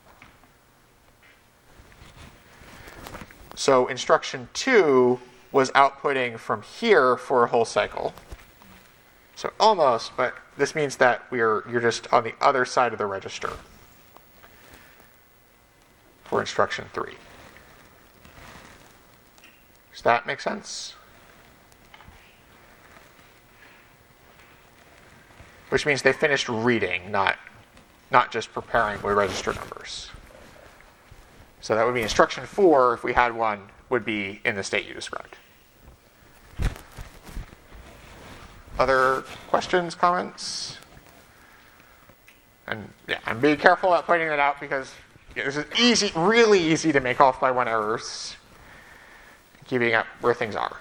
So instruction 2 was outputting from here for a whole cycle. So almost, but this means that you're just on the other side of the register for instruction 3. Does that make sense? Which means they finished reading, not just preparing with register numbers. So that would be instruction 4, if we had one, would be in the state you described. Other questions, comments? And yeah, and be careful about pointing that out because this is easy, really easy to make off by one errors, keeping up where things are.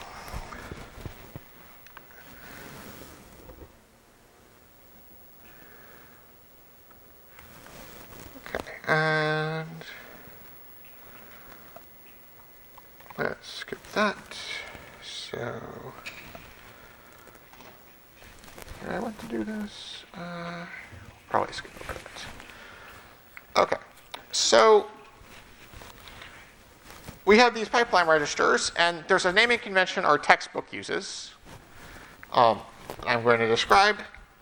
Okay, and let's skip that. So, did I want to do this? Probably skip over it. Okay, so we have these pipeline registers, and there's a naming convention our textbook uses. I'm going to describe.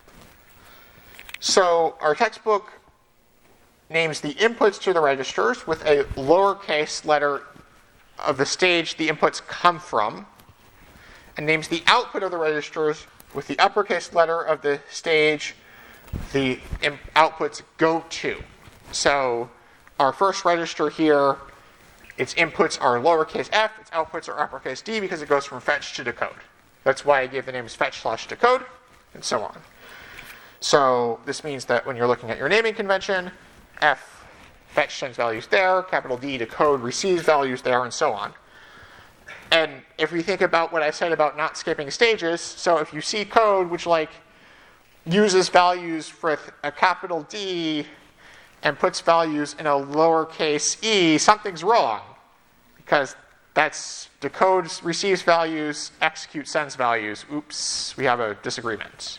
So our textbook names the inputs to the registers with a lowercase letter of the stage the inputs come from, and names the output of the registers with the uppercase letter of the stage the outputs go to. So our first register here, its inputs are lowercase f, its outputs are uppercase D because it goes from fetch to decode. That's why I gave the names fetch/decode, and so on. So this means that when you're looking at your naming convention, f, fetch sends values there, capital D, decode receives values there, and so on. And if we think about what I said about not skipping stages, so if you see code which uses values for a capital D and puts values in a lowercase e, something's wrong. Because that's decode receives values, execute sends values. Oops, we have a disagreement.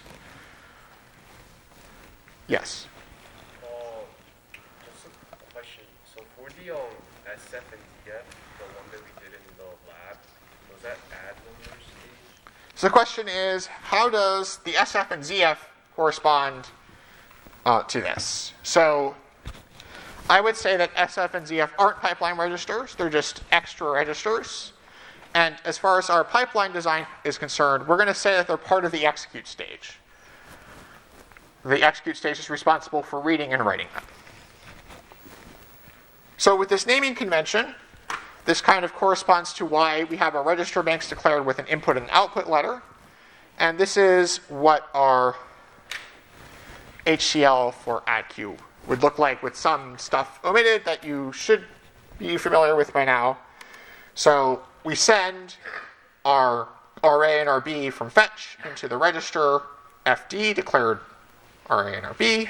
Yes? Just a question. So for the SF and DF, the one that we did in the lab, was that add linear stage? So the question is, how does the SF and ZF correspond to this? So I would say that SF and ZF aren't pipeline registers. They're just extra registers. And as far as our pipeline design is concerned, we're going to say that they're part of the execute stage. The execute stage is responsible for reading and writing them. So with this naming convention, this kind of corresponds to why we have our register banks declared with an input and output letter. And this is what our HCL for addQ would look like with some stuff omitted that you should be familiar with by now. So we send our RA and RB from fetch into the register FD, declared RA and RB,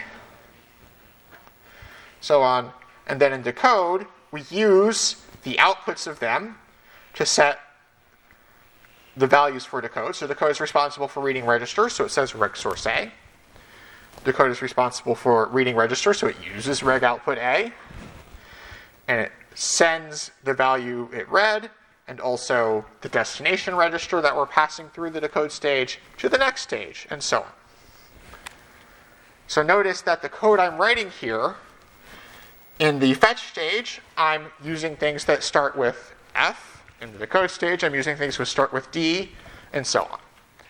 so on. And then in decode, we use the outputs of them to set the values for decode. So decode is responsible for reading registers, so it says reg source A. Decode is responsible for reading register, so it uses reg output A. And it sends the value it read, and also the destination register that we're passing through the decode stage to the next stage, and so on. So notice that the code I'm writing here, in the fetch stage, I'm using things that start with F. In the decode stage, I'm using things that start with D, and so on.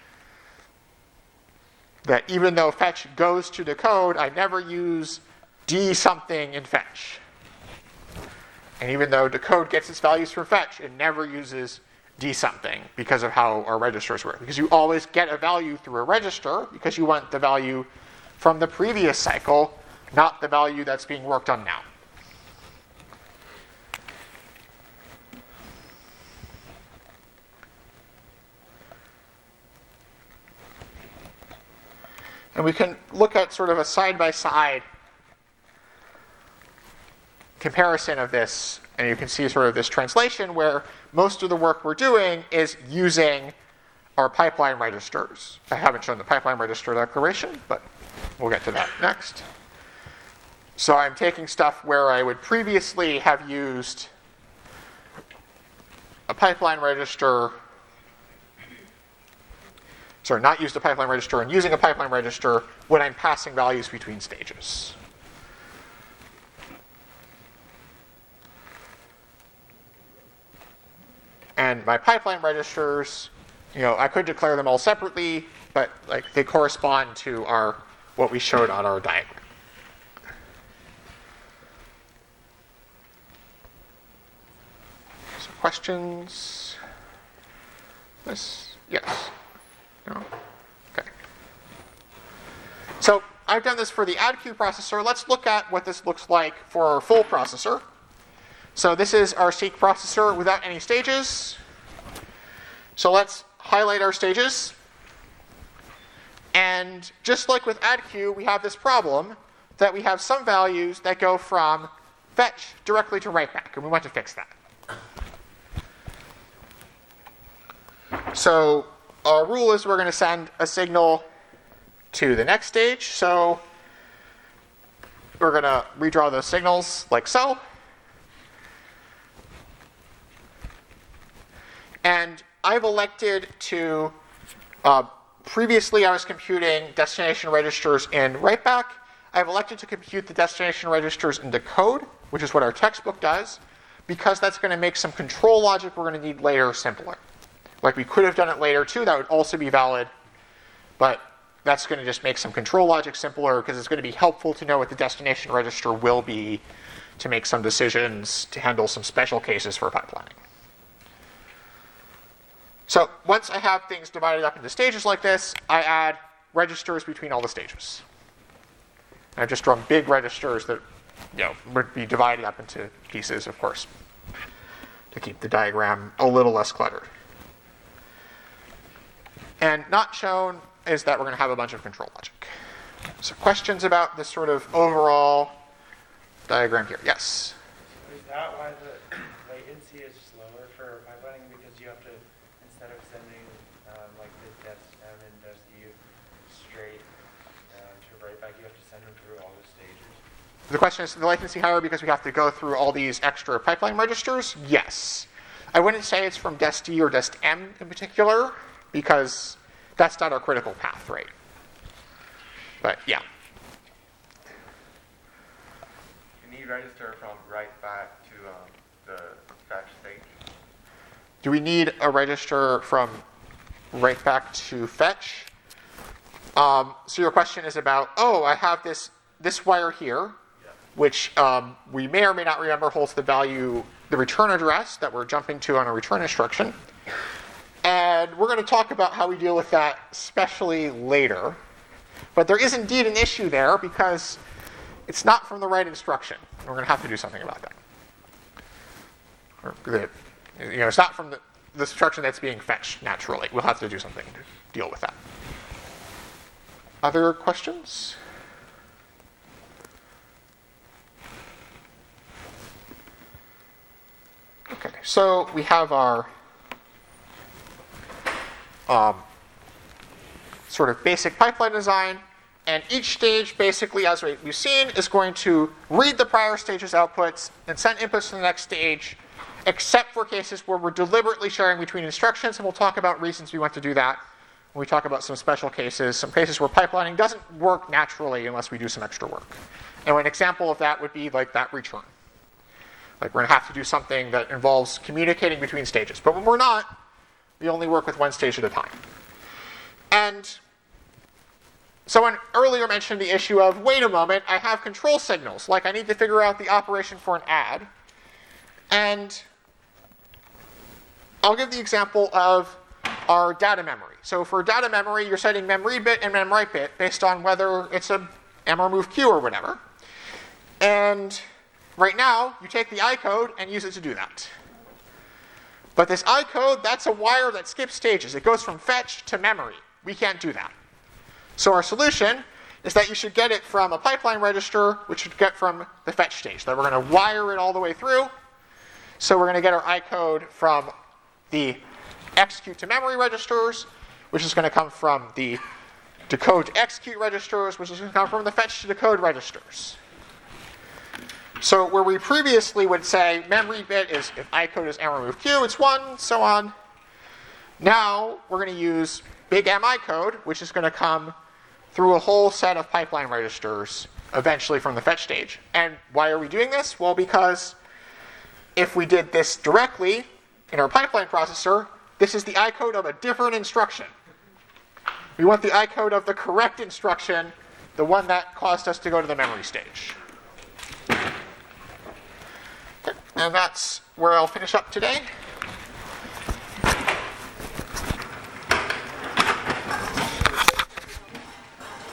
That even though fetch goes to decode, I never use D something in fetch. And even though decode gets its values from fetch, it never uses D something because of how our registers work. Because you always get a value through a register because you want the value from the previous cycle, not the value that's being worked on now. And we can look at sort of a side-by-side comparison of this, and you can see sort of this translation where most of the work we're doing is using our pipeline registers. I haven't shown the pipeline register declaration, but we'll get to that next. So I'm taking stuff where I would previously have used a pipeline register, sorry, not used a pipeline register, and using a pipeline register when I'm passing values between stages. And my pipeline registers, I could declare them all separately, but they correspond to what we showed on our diagram. questions? This? Yes. No? Okay. So I've done this for the AddQ processor. Let's look at what this looks like for our full processor. So this is our Seq processor without any stages. So let's highlight our stages. And just like with AddQ, we have this problem that we have some values that go from fetch directly to write back, and we want to fix that. So our rule is we're going to send a signal to the next stage. So we're going to redraw those signals like so. And I've elected to, previously I was computing destination registers in writeback. I've elected to compute the destination registers in decode, which is what our textbook does, because that's going to make some control logic we're going to need later simpler. Like we could have done it later too, that would also be valid, but that's going to just make some control logic simpler because it's going to be helpful to know what the destination register will be to make some decisions to handle some special cases for pipelining. So once I have things divided up into stages like this, I add registers between all the stages. I've just drawn big registers that would be divided up into pieces, of course, to keep the diagram a little less cluttered. And not shown is that we're going to have a bunch of control logic. So questions about this sort of overall diagram here? Yes? Is that why the latency is slower for pipelining? Because you have to, instead of sending like the DESM and DESD straight to writeback, you have to send them through all the stages? The question is the latency higher because we have to go through all these extra pipeline registers? Yes. I wouldn't say it's from DESD or DESM in particular, because that's not our critical path, right? But yeah. You need register from write back to the fetch stage. Do we need a register from write back to fetch? So your question is about, I have this wire here, which we may or may not remember holds the value, the return address that we're jumping to on a return instruction. And we're going to talk about how we deal with that especially later. But there is indeed an issue there because it's not from the right instruction. We're going to have to do something about that. It's not from the instruction that's being fetched naturally. We'll have to do something to deal with that. Other questions? Okay, so we have our sort of basic pipeline design, and each stage basically, as we've seen, is going to read the prior stage's outputs and send inputs to the next stage, except for cases where we're deliberately sharing between instructions, and we'll talk about reasons we want to do that when we talk about some special cases, some cases where pipelining doesn't work naturally unless we do some extra work. And an example of that would be like that return. Like we're going to have to do something that involves communicating between stages. But when we're not, we only work with one stage at a time. And someone earlier mentioned the issue of, wait a moment, I have control signals. Like I need to figure out the operation for an add. And I'll give the example of our data memory. So for data memory, you're setting memory bit and memwrite bit based on whether it's a mremove q or whatever. And right now, you take the I code and use it to do that. But this I code, that's a wire that skips stages. It goes from fetch to memory. We can't do that. So our solution is that you should get it from a pipeline register, which should get from the fetch stage. That we're going to wire it all the way through. So we're going to get our I code from the execute to memory registers, which is going to come from the decode to execute registers, which is going to come from the fetch to decode registers. So where we previously would say memory bit is, if I code is mremove q, it's 1, so on. Now we're going to use big MI code, which is going to come through a whole set of pipeline registers, eventually from the fetch stage. And why are we doing this? Well, because if we did this directly in our pipeline processor, this is the I code of a different instruction. We want the I code of the correct instruction, the one that caused us to go to the memory stage. And that's where I'll finish up today.